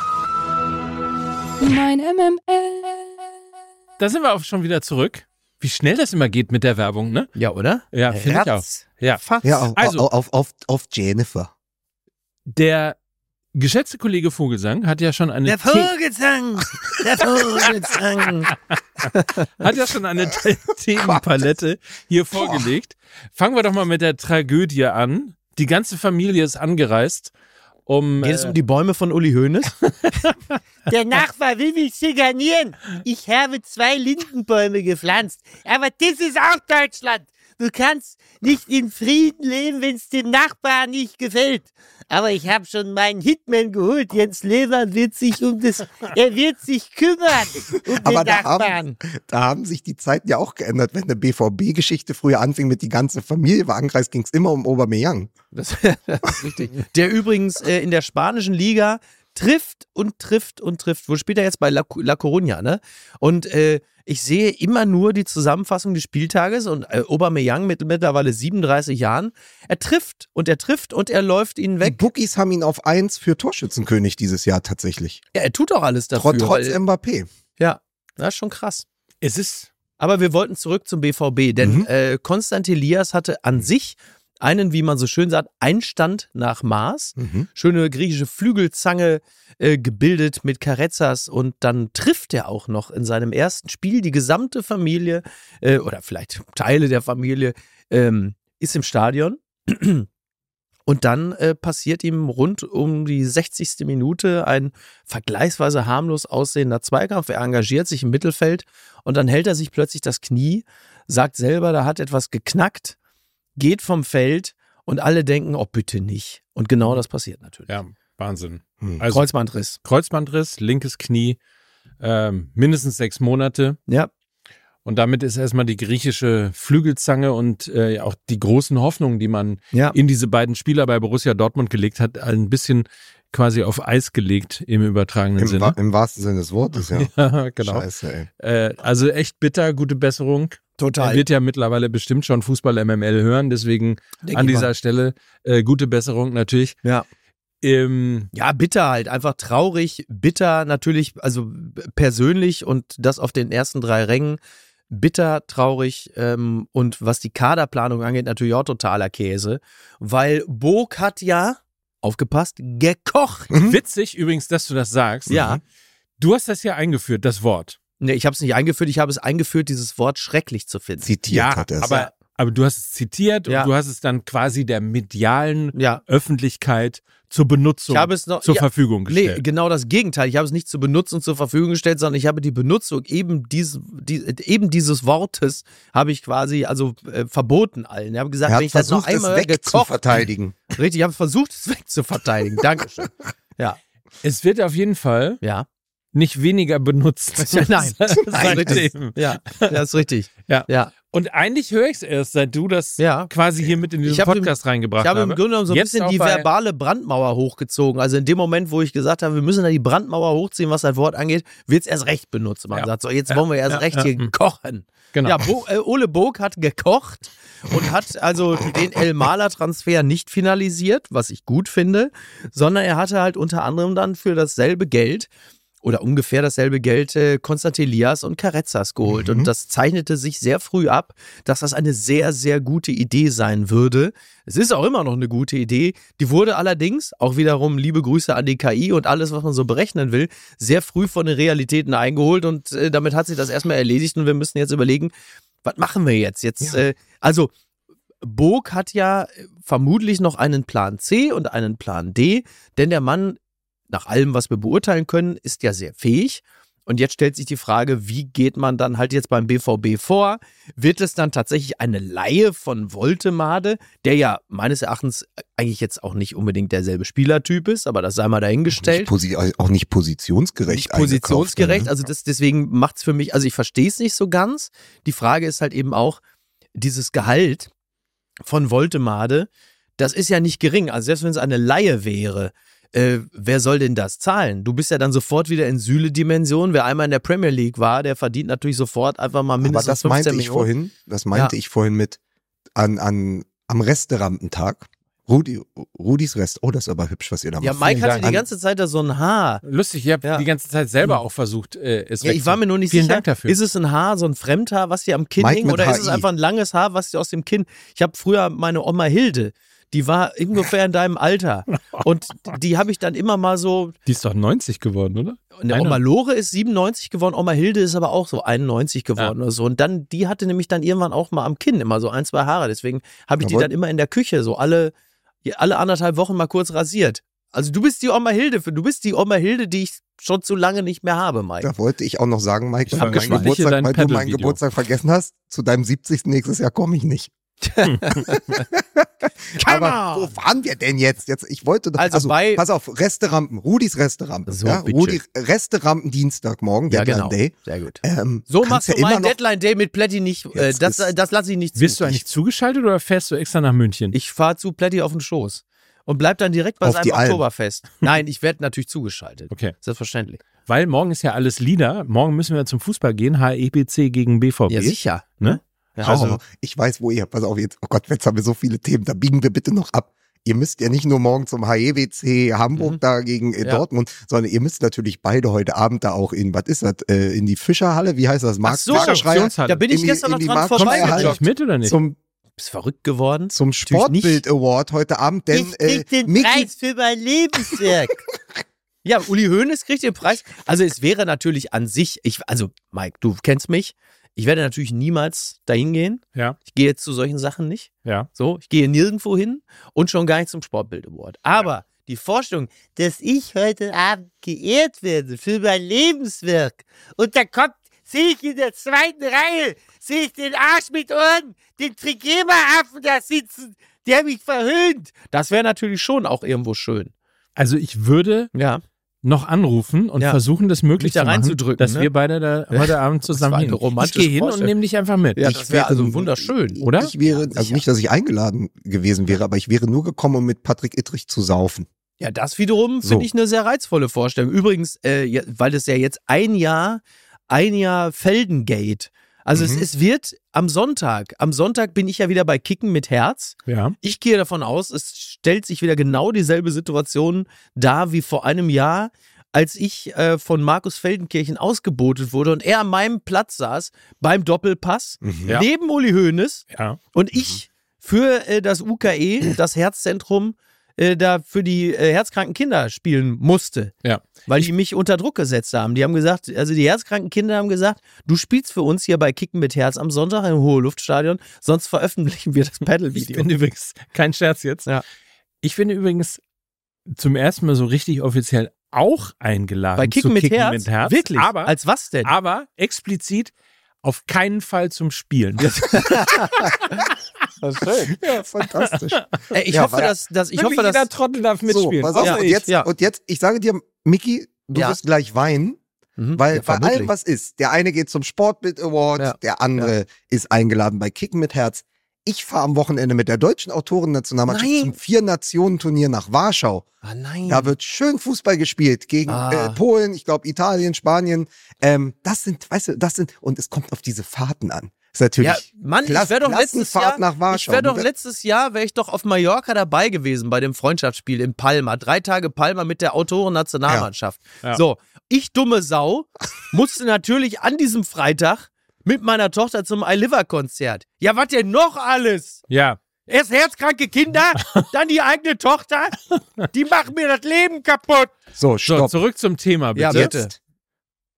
Mein MML. Da sind wir auch schon wieder zurück. Wie schnell das immer geht mit der Werbung, ne? Ja, oder? Ja, finde ich auch. Ja. Fatz. Ja, Also- auf Jennifer. Der geschätzte Kollege Vogelsang hat ja schon eine Vogelsang! Der Vogelsang! hat ja schon eine Themenpalette hier vorgelegt. Fangen wir doch mal mit der Tragödie an. Die ganze Familie ist angereist, um Geht es um die Bäume von Uli Hoeneß? Der Nachbar will mich schikanieren. Ich habe 2 Lindenbäume gepflanzt. Aber das ist auch Deutschland. Du kannst nicht in Frieden leben, wenn es dem Nachbarn nicht gefällt. Aber ich habe schon meinen Hitman geholt. Jens Lehmann wird sich er wird sich kümmern um Aber den Nachbarn. da haben sich die Zeiten ja auch geändert. Wenn eine BVB-Geschichte früher anfing mit die ganze Familie war angereist, ging es immer um Aubameyang. Das ist richtig. Der übrigens in der spanischen Liga trifft und trifft und trifft. Wo spielt er jetzt? Bei La Coruña, ne? Und ich sehe immer nur die Zusammenfassung des Spieltages und Aubameyang mit mittlerweile 37 Jahren. Er trifft und er läuft ihn Die weg. Bookies haben ihn auf 1 für Torschützenkönig dieses Jahr tatsächlich. Ja, er tut auch alles dafür. Trotz Mbappé. Ja, das ist schon krass. es ist Aber wir wollten zurück zum BVB, denn Konstantin Elias hatte an sich einen, wie man so schön sagt, Einstand nach Maß. Schöne griechische Flügelzange gebildet mit Carezas und dann trifft er auch noch in seinem ersten Spiel die gesamte Familie oder vielleicht Teile der Familie ist im Stadion. Und dann passiert ihm rund um die 60. Minute ein vergleichsweise harmlos aussehender Zweikampf. Er engagiert sich im Mittelfeld und dann hält er sich plötzlich das Knie, sagt selber, da hat etwas geknackt, geht vom Feld und alle denken, oh bitte nicht. Und genau das passiert natürlich. ja Wahnsinn. Also Kreuzbandriss. Kreuzbandriss, linkes Knie, mindestens 6 Monate. Ja. Und damit ist erstmal die griechische Flügelzange und auch die großen Hoffnungen, die man Ja. in diese beiden Spieler bei Borussia Dortmund gelegt hat, ein bisschen quasi auf Eis gelegt im übertragenen Sinne. Im wahrsten Sinne des Wortes, ja. Ja, genau. Scheiße, ey. Also echt bitter, gute Besserung. Total. Er wird ja mittlerweile bestimmt schon Fußball MML hören, deswegen Denk an ich dieser mal. Stelle gute Besserung natürlich. Ja. Ja, bitter halt, einfach traurig, bitter natürlich, also persönlich und das auf den ersten 3 Rängen, bitter, traurig und was die Kaderplanung angeht, natürlich auch totaler Käse, weil Book hat ja, aufgepasst, gekocht. Witzig übrigens, dass du das sagst. Ja. Du hast das ja eingeführt, das Wort. Nee, ich habe es nicht eingeführt, ich habe es eingeführt, dieses Wort schrecklich zu finden. Zitiert hat er es. aber du hast es zitiert Ja. und du hast es dann quasi der medialen Ja. Öffentlichkeit zur Benutzung Ich habe es noch, zur ja, Verfügung Nee, gestellt. genau das Gegenteil. Ich habe es nicht zur Benutzung zur Verfügung gestellt, sondern ich habe die Benutzung eben dieses Wortes habe ich quasi verboten allen. Ich habe gesagt, Er wenn hat ich das noch versucht, es einmal gekocht, wegzuverteidigen. richtig, ich habe versucht, es wegzuverteidigen. Dankeschön. Ja, Es wird auf jeden Fall ja. nicht weniger benutzt. Nein, Seitdem. Ja, das ist richtig. Ja. Ja. Und eigentlich höre ich es erst, seit du das Ja. quasi hier mit in diesen Ich hab Podcast reingebracht Ich habe im Grunde genommen so ein Jetzt bisschen auch die bei- verbale Brandmauer hochgezogen. Also in dem Moment, wo ich gesagt habe, wir müssen da die Brandmauer hochziehen, was das Wort angeht, wird es erst recht benutzt. Man Ja. sagt so, jetzt wollen wir erst recht hier kochen. Genau. Ja, Ole Book hat gekocht und hat also den El-Maler-Transfer nicht finalisiert, was ich gut finde, sondern er hatte halt unter anderem dann für dasselbe Geld oder ungefähr dasselbe Geld Konstantin Elias und Carezas geholt. Und das zeichnete sich sehr früh ab, dass das eine sehr, sehr gute Idee sein würde. Es ist auch immer noch eine gute Idee. Die wurde allerdings, auch wiederum liebe Grüße an die KI und alles, was man so berechnen will, sehr früh von den Realitäten eingeholt. Und damit hat sich das erstmal erledigt. Und wir müssen jetzt überlegen, was machen wir jetzt? Also Book hat ja vermutlich noch einen Plan C und einen Plan D, denn der Mann, nach allem, was wir beurteilen können, ist ja sehr fähig Und jetzt stellt sich die Frage, wie geht man dann halt jetzt beim BVB vor? Wird es dann tatsächlich eine Leihe von Woltemade, der ja meines Erachtens eigentlich jetzt auch nicht unbedingt derselbe Spielertyp ist, aber das sei mal dahingestellt. Auch nicht positionsgerecht. Nicht positionsgerecht, also deswegen macht es für mich, also ich verstehe es nicht so ganz. Die Frage ist halt eben auch, dieses Gehalt von Woltemade, das ist ja nicht gering. Also selbst wenn es eine Leihe wäre, wer soll denn das zahlen? Du bist ja dann sofort wieder in Süle-Dimension. Wer einmal in der Premier League war, der verdient natürlich sofort einfach mal mindestens 15 Millionen. Das meinte ich vorhin mit am Resterampentag. Rudis Rest. Oh, das ist aber hübsch, was ihr da macht. Ja, Mike hatte die ganze Zeit da so ein Haar. Lustig, ich habe die ganze Zeit selber auch versucht, es ich war mir nur nicht Vielen sicher, Dank dafür. Ist es ein Haar, so ein Fremdhaar, was dir am Kinn Mike hing, mit oder ist HI. es einfach ein langes Haar, was dir aus dem Kinn... Ich habe früher meine Oma Hilde, die war ungefähr in deinem Alter. Und die habe ich dann immer mal so... Die ist doch 90 geworden, oder? Und der Oma Lore ist 97 geworden, Oma Hilde ist aber auch so 91 geworden oder so. Und dann, die hatte nämlich dann irgendwann auch mal am Kinn immer so 1, 2 Haare. Deswegen habe ich die dann immer in der Küche so alle 1,5 Wochen mal kurz rasiert. Also du bist die Oma Hilde, die ich schon zu lange nicht mehr habe, Mike. Da wollte ich auch noch sagen, Mike, weil dein du meinen Geburtstag vergessen hast, zu deinem 70. nächstes Jahr komme ich nicht. Aber wo waren wir denn jetzt? Ich wollte doch, also pass auf, Resterampen, Rudis Resterampen. So, ja, Rudi Resterampen Dienstagmorgen, Deadline Day. Sehr gut. So machst du meinen Deadline Day mit Plätti nicht, das lasse ich nicht zu. Bist du eigentlich zugeschaltet oder fährst du extra nach München? Ich fahre zu Plätti auf den Schoß und bleib dann direkt bei seinem Oktoberfest. Nein, ich werde natürlich zugeschaltet. Okay. Selbstverständlich. Weil morgen ist ja alles Lieder. Morgen müssen wir zum Fußball gehen, HEBC gegen BVB. Ja, sicher. Ne? Ja, also, ich weiß, wo ihr, pass auf jetzt, oh Gott, jetzt haben wir so viele Themen, da biegen wir bitte noch ab. Ihr müsst ja nicht nur morgen zum HEWC Hamburg da gegen Dortmund, sondern ihr müsst natürlich beide heute Abend da auch in, was ist das, in die Fischerhalle, wie heißt das? Da bin ich gestern noch dran vorbeigekommen. Mit oder nicht? Bist verrückt geworden? Zum Sportbild Award heute Abend, denn ich krieg den Preis für mein Lebenswerk. Ja, Uli Hoeneß kriegt den Preis. Also es wäre natürlich an sich, also Mike, du kennst mich, ich werde natürlich niemals dahin gehen. Ja. Ich gehe zu solchen Sachen nicht. Ja. So, ich gehe nirgendwo hin und schon gar nicht zum Sportbild Award. Aber die Vorstellung, dass ich heute Abend geehrt werde für mein Lebenswerk und da sehe ich in der 2. Reihe, sehe ich den Arsch mit Ohren, den Trigema-Affen da sitzen, der mich verhöhnt. Das wäre natürlich schon auch irgendwo schön. Also ich würde noch anrufen und versuchen, das möglich zu machen, dass wir beide da heute Abend zusammen hin. Ich gehe hin und nehme dich einfach mit. Ja, das wäre also wunderschön, oder? Ich wäre, also nicht, dass ich eingeladen gewesen wäre, aber ich wäre nur gekommen, um mit Patrick Ittrich zu saufen. Ja, das wiederum finde ich eine sehr reizvolle Vorstellung. Übrigens, weil das ja jetzt ein Jahr Feldengate. Also es wird am Sonntag bin ich ja wieder bei Kicken mit Herz. Ja. Ich gehe davon aus, es stellt sich wieder genau dieselbe Situation dar wie vor einem Jahr, als ich von Markus Feldenkirchen ausgebotet wurde und er an meinem Platz saß beim Doppelpass neben Uli Hoeneß und ich für das UKE, das Herzzentrum, da für die herzkranken Kinder spielen musste. Ja. Weil die mich unter Druck gesetzt haben. Die haben gesagt, also die herzkranken Kinder haben gesagt, du spielst für uns hier bei Kicken mit Herz am Sonntag im Hohe-Luft-Stadion, sonst veröffentlichen wir das Paddle-Video. Ich bin übrigens, kein Scherz jetzt, ich bin übrigens zum ersten Mal so richtig offiziell auch eingeladen bei Kicken, mit Herz? Wirklich? Aber, als was denn? Aber explizit auf keinen Fall zum Spielen. Das ist schön. Ja, fantastisch. Ich hoffe, dass jeder Trottel darf mitspielen. So, pass auf, und jetzt, ich sage dir, Micky, du wirst gleich weinen, weil bei allem was ist. Der eine geht zum Sportbild Award, der andere ist eingeladen bei Kicken mit Herz. Ich fahre am Wochenende mit der deutschen Autorennationalmannschaft zum 4-Nationen-Turnier nach Warschau. Ah, nein. Da wird schön Fußball gespielt gegen Polen, ich glaube Italien, Spanien. Das sind, und es kommt auf diese Fahrten an. Ist natürlich ich wäre doch nach Warschau. Letztes Jahr wäre ich doch auf Mallorca dabei gewesen bei dem Freundschaftsspiel in Palma. 3 Tage Palma mit der Autorennationalmannschaft. Ja. So, ich dumme Sau musste natürlich an diesem Freitag mit meiner Tochter zum iLiver-Konzert. Ja, was denn noch alles? Ja. Erst herzkranke Kinder, dann die eigene Tochter. Die machen mir das Leben kaputt. So, stopp. So, zurück zum Thema, bitte. Ja, bitte.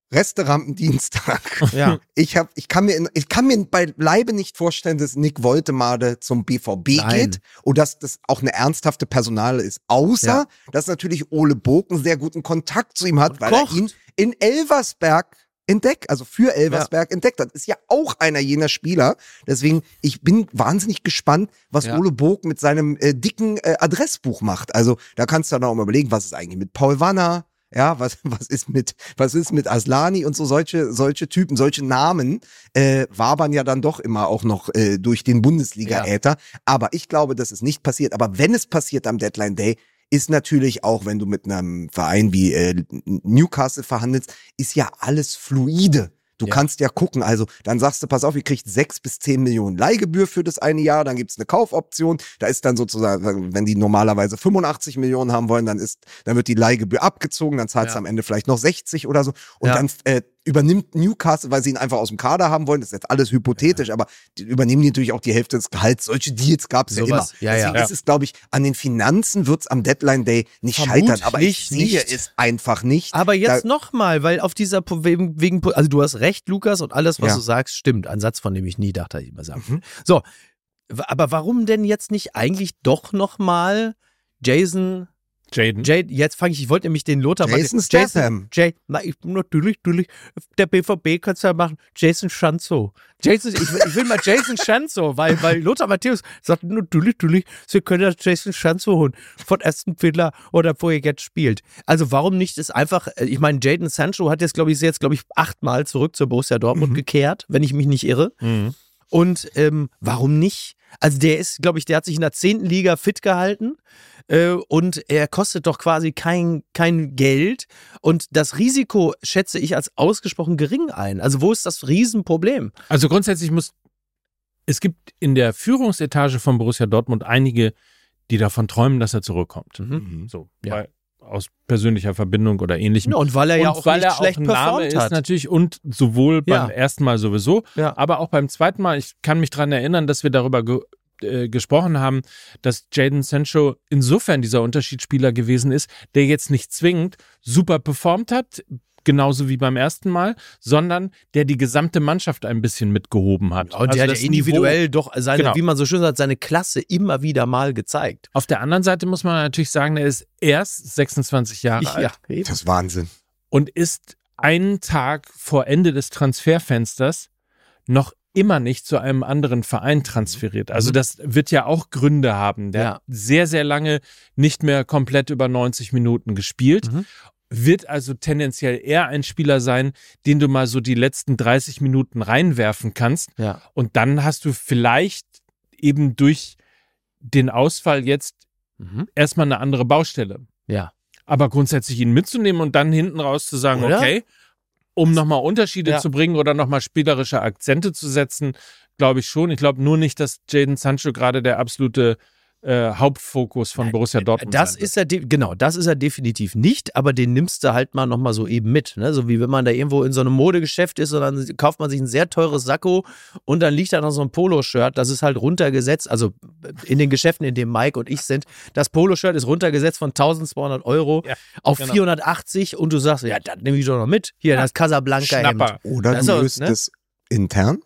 Resterampendienstag. Ja. Ich kann mir beileibe nicht vorstellen, dass Nick Woltemade zum BVB Nein. geht oder dass das auch eine ernsthafte Personale ist. Außer, dass natürlich Ole Book einen sehr guten Kontakt zu ihm hat, Und weil kocht. er ihn in Elversberg entdeckt, also für Elversberg entdeckt hat. Ist ja auch einer jener Spieler. Deswegen, ich bin wahnsinnig gespannt, was Ole Book mit seinem dicken Adressbuch macht. Also da kannst du dann auch mal überlegen, was ist eigentlich mit Paul Wanner? Ja, was ist mit Aslani und so solche Typen, solche Namen wabern ja dann doch immer auch noch durch den Bundesliga-Äther. Aber ich glaube, dass es nicht passiert. Aber wenn es passiert am Deadline Day, ist natürlich auch, wenn du mit einem Verein wie Newcastle verhandelst, ist ja alles fluide. Du kannst ja gucken, also dann sagst du, pass auf, ihr kriegt 6 bis 10 Millionen Leihgebühr für das eine Jahr, dann gibt's eine Kaufoption, da ist dann sozusagen, wenn die normalerweise 85 Millionen haben wollen, dann wird die Leihgebühr abgezogen, dann zahlst du am Ende vielleicht noch 60 oder so und dann übernimmt Newcastle, weil sie ihn einfach aus dem Kader haben wollen, das ist jetzt alles hypothetisch, aber übernehmen die natürlich auch die Hälfte des Gehalts. Solche Deals gab es ja immer. Deswegen ist es, glaube ich, an den Finanzen wird's am Deadline Day nicht scheitern, aber ich sehe es einfach nicht. Aber jetzt nochmal, weil auf dieser, also du hast recht, Lukas, und alles, was du sagst, stimmt. Ein Satz, von dem ich nie dachte, ich mal sagen. So, aber warum denn jetzt nicht eigentlich doch nochmal Jaden, jetzt fange ich wollte nämlich den Lothar Jason Statham. Natürlich, der BVB kann es ja machen. Jason Schanzo. Ich will mal Jason Schanzo, weil Lothar Matthäus sagt, natürlich, Sie können ja Jason Schanzo holen von Aston Villa oder wo er jetzt spielt. Also warum nicht ist einfach, ich meine, Jadon Sancho hat jetzt, glaube ich, 8-mal zurück zur Borussia Dortmund gekehrt, wenn ich mich nicht irre. Und warum nicht? Also der ist, glaube ich, der hat sich in der 10. Liga fit gehalten und er kostet doch quasi kein Geld und das Risiko schätze ich als ausgesprochen gering ein. Also wo ist das Riesenproblem? Also grundsätzlich es gibt in der Führungsetage von Borussia Dortmund einige, die davon träumen, dass er zurückkommt. So, weil aus persönlicher Verbindung oder ähnlichem. Ja, und weil er ja auch nicht schlecht ein Name performt hat. ist natürlich und sowohl beim ersten Mal sowieso, aber auch beim zweiten Mal. Ich kann mich daran erinnern, dass wir darüber gesprochen haben, dass Jadon Sancho insofern dieser Unterschiedsspieler gewesen ist, der jetzt nicht zwingend super performt hat, genauso wie beim ersten Mal, sondern der die gesamte Mannschaft ein bisschen mitgehoben hat. Und der hat individuell doch seine, wie man so schön sagt, seine Klasse immer wieder mal gezeigt. Auf der anderen Seite muss man natürlich sagen, er ist erst 26 Jahre alt. Das ist Wahnsinn. Und ist einen Tag vor Ende des Transferfensters noch immer nicht zu einem anderen Verein transferiert. Also das wird ja auch Gründe haben. Der hat sehr, sehr lange nicht mehr komplett über 90 Minuten gespielt. Wird also tendenziell eher ein Spieler sein, den du mal so die letzten 30 Minuten reinwerfen kannst. Und dann hast du vielleicht eben durch den Ausfall jetzt erstmal eine andere Baustelle. Aber grundsätzlich ihn mitzunehmen und dann hinten raus zu sagen, okay, um nochmal Unterschiede zu bringen oder nochmal spielerische Akzente zu setzen, glaube ich schon. Ich glaube nur nicht, dass Jadon Sancho gerade der absolute Hauptfokus von Borussia Dortmund das ist er das ist er definitiv nicht, aber den nimmst du halt mal nochmal so eben mit, ne? So wie wenn man da irgendwo in so einem Modegeschäft ist und dann kauft man sich ein sehr teures Sakko und dann liegt da noch so ein Poloshirt, das ist halt runtergesetzt, also in den Geschäften, in denen Mike und ich sind, das Poloshirt ist runtergesetzt von 1.200 € auf 480 und du sagst, ja, das nehme ich doch noch mit, hier, das Casablanca-Hemd. Oder du löst es intern.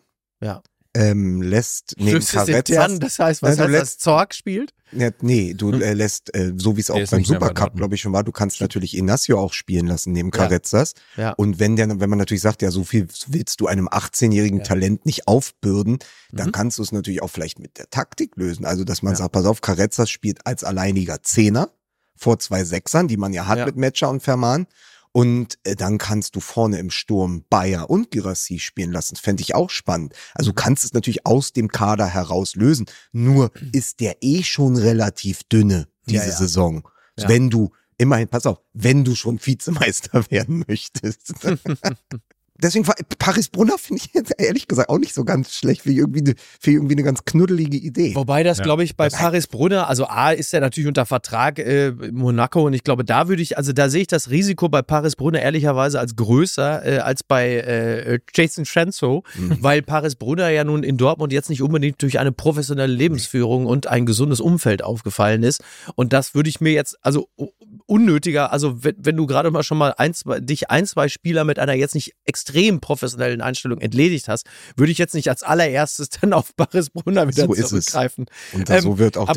Lässt neben Carretas, das heißt, was heißt das? Zorg spielt? Du lässt, so wie es auch beim Supercup, glaube ich, schon war, du kannst natürlich Inacio auch spielen lassen neben Carretas. Und wenn man natürlich sagt, ja, so viel willst du einem 18-jährigen Talent nicht aufbürden, dann kannst du es natürlich auch vielleicht mit der Taktik lösen. Also, dass man sagt, pass auf, Carretas spielt als alleiniger Zehner vor 2 Sechsern, die man ja hat mit Metscher und Verman. Und dann kannst du vorne im Sturm Bayer und Guirassy spielen lassen. Das fände ich auch spannend. Also du kannst es natürlich aus dem Kader heraus lösen. Nur ist der schon relativ dünne diese Saison. Wenn du, immerhin, pass auf, wenn du schon Vizemeister werden möchtest. Deswegen war Paris-Brunner, finde ich jetzt ehrlich gesagt auch nicht so ganz schlecht, für irgendwie eine ganz knuddelige Idee. Wobei das, glaube ich, bei Paris-Brunner, also A ist er natürlich unter Vertrag Monaco und ich glaube, da sehe ich das Risiko bei Paris-Brunner ehrlicherweise als größer als bei Jason Schanzo, weil Paris-Brunner ja nun in Dortmund jetzt nicht unbedingt durch eine professionelle Lebensführung und ein gesundes Umfeld aufgefallen ist und das würde ich mir jetzt, also unnötiger, also wenn du gerade mal schon mal ein, zwei Spieler mit einer jetzt nicht extrem professionellen Einstellung entledigt hast, würde ich jetzt nicht als allererstes dann auf Baris Brunner wieder zurückgreifen. Und so wird auch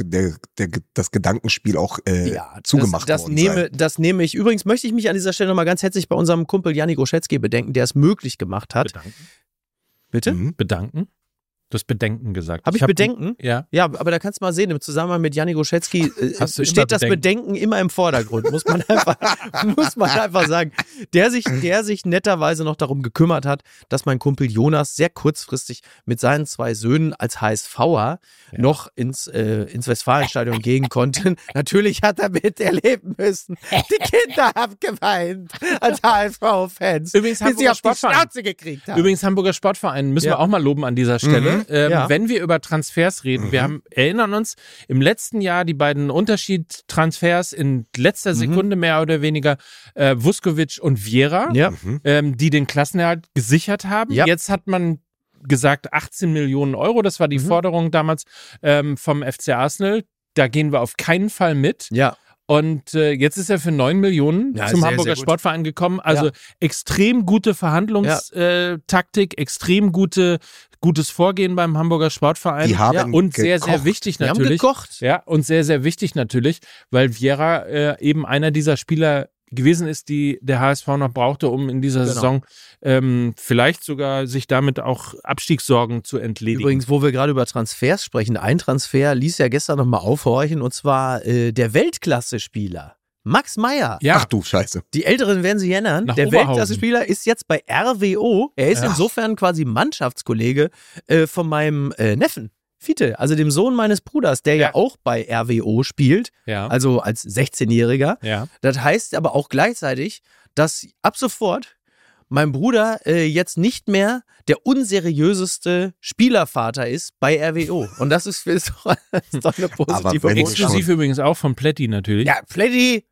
das Gedankenspiel auch zugemacht worden. Das nehme ich. Übrigens möchte ich mich an dieser Stelle nochmal ganz herzlich bei unserem Kumpel Janni Goschetzky bedenken, der es möglich gemacht hat. Bedanken. Bitte? Bedanken? Du hast Bedenken gesagt. Habe ich Bedenken? Ja. Ja, aber da kannst du mal sehen, im Zusammenhang mit Janni Goschetzky steht das Bedenken immer im Vordergrund, muss man einfach sagen. Der sich netterweise noch darum gekümmert hat, dass mein Kumpel Jonas sehr kurzfristig mit seinen 2 Söhnen als HSVer noch ins Westfalenstadion gehen konnte. Natürlich hat er miterleben müssen. Die Kinder haben geweint als HSV-Fans, Übrigens bis sie auf die Schnauze gekriegt haben. Übrigens Hamburger Sportverein müssen wir auch mal loben an dieser Stelle. Wenn wir über Transfers reden, wir erinnern uns, im letzten Jahr die beiden Unterschied-Transfers in letzter Sekunde mehr oder weniger, Vuskovic und Vieira, die den Klassenerhalt gesichert haben. Ja. Jetzt hat man gesagt 18 Millionen Euro, das war die Forderung damals vom FC Arsenal. Da gehen wir auf keinen Fall mit. Ja. Und jetzt ist er für 9 Millionen zum Hamburger Sportverein gekommen. Also extrem gute Verhandlungstaktik, extrem gutes Vorgehen beim Hamburger Sportverein. Die haben und sehr, sehr wichtig natürlich. Die haben gekocht. Ja, und sehr, sehr wichtig natürlich, weil Vieira eben einer dieser Spieler gewesen ist, die der HSV noch brauchte, um in dieser Saison vielleicht sogar sich damit auch Abstiegssorgen zu entledigen. Übrigens, wo wir gerade über Transfers sprechen, ein Transfer ließ ja gestern nochmal aufhorchen, und zwar der Weltklasse-Spieler Max Meyer. Ja. Ach du Scheiße. Die Älteren werden sich erinnern. Nach der Oberhausen. Weltklasse-Spieler ist jetzt bei RWO. Er ist insofern quasi Mannschaftskollege von meinem Neffen. Fiete, also dem Sohn meines Bruders, der ja auch bei RWO spielt, also als 16-Jähriger. Ja. Das heißt aber auch gleichzeitig, dass ab sofort mein Bruder jetzt nicht mehr der unseriöseste Spielervater ist bei RWO. Und das ist doch eine positive Botschaft. Exklusiv übrigens auch von Plätti natürlich. Ja, Plätti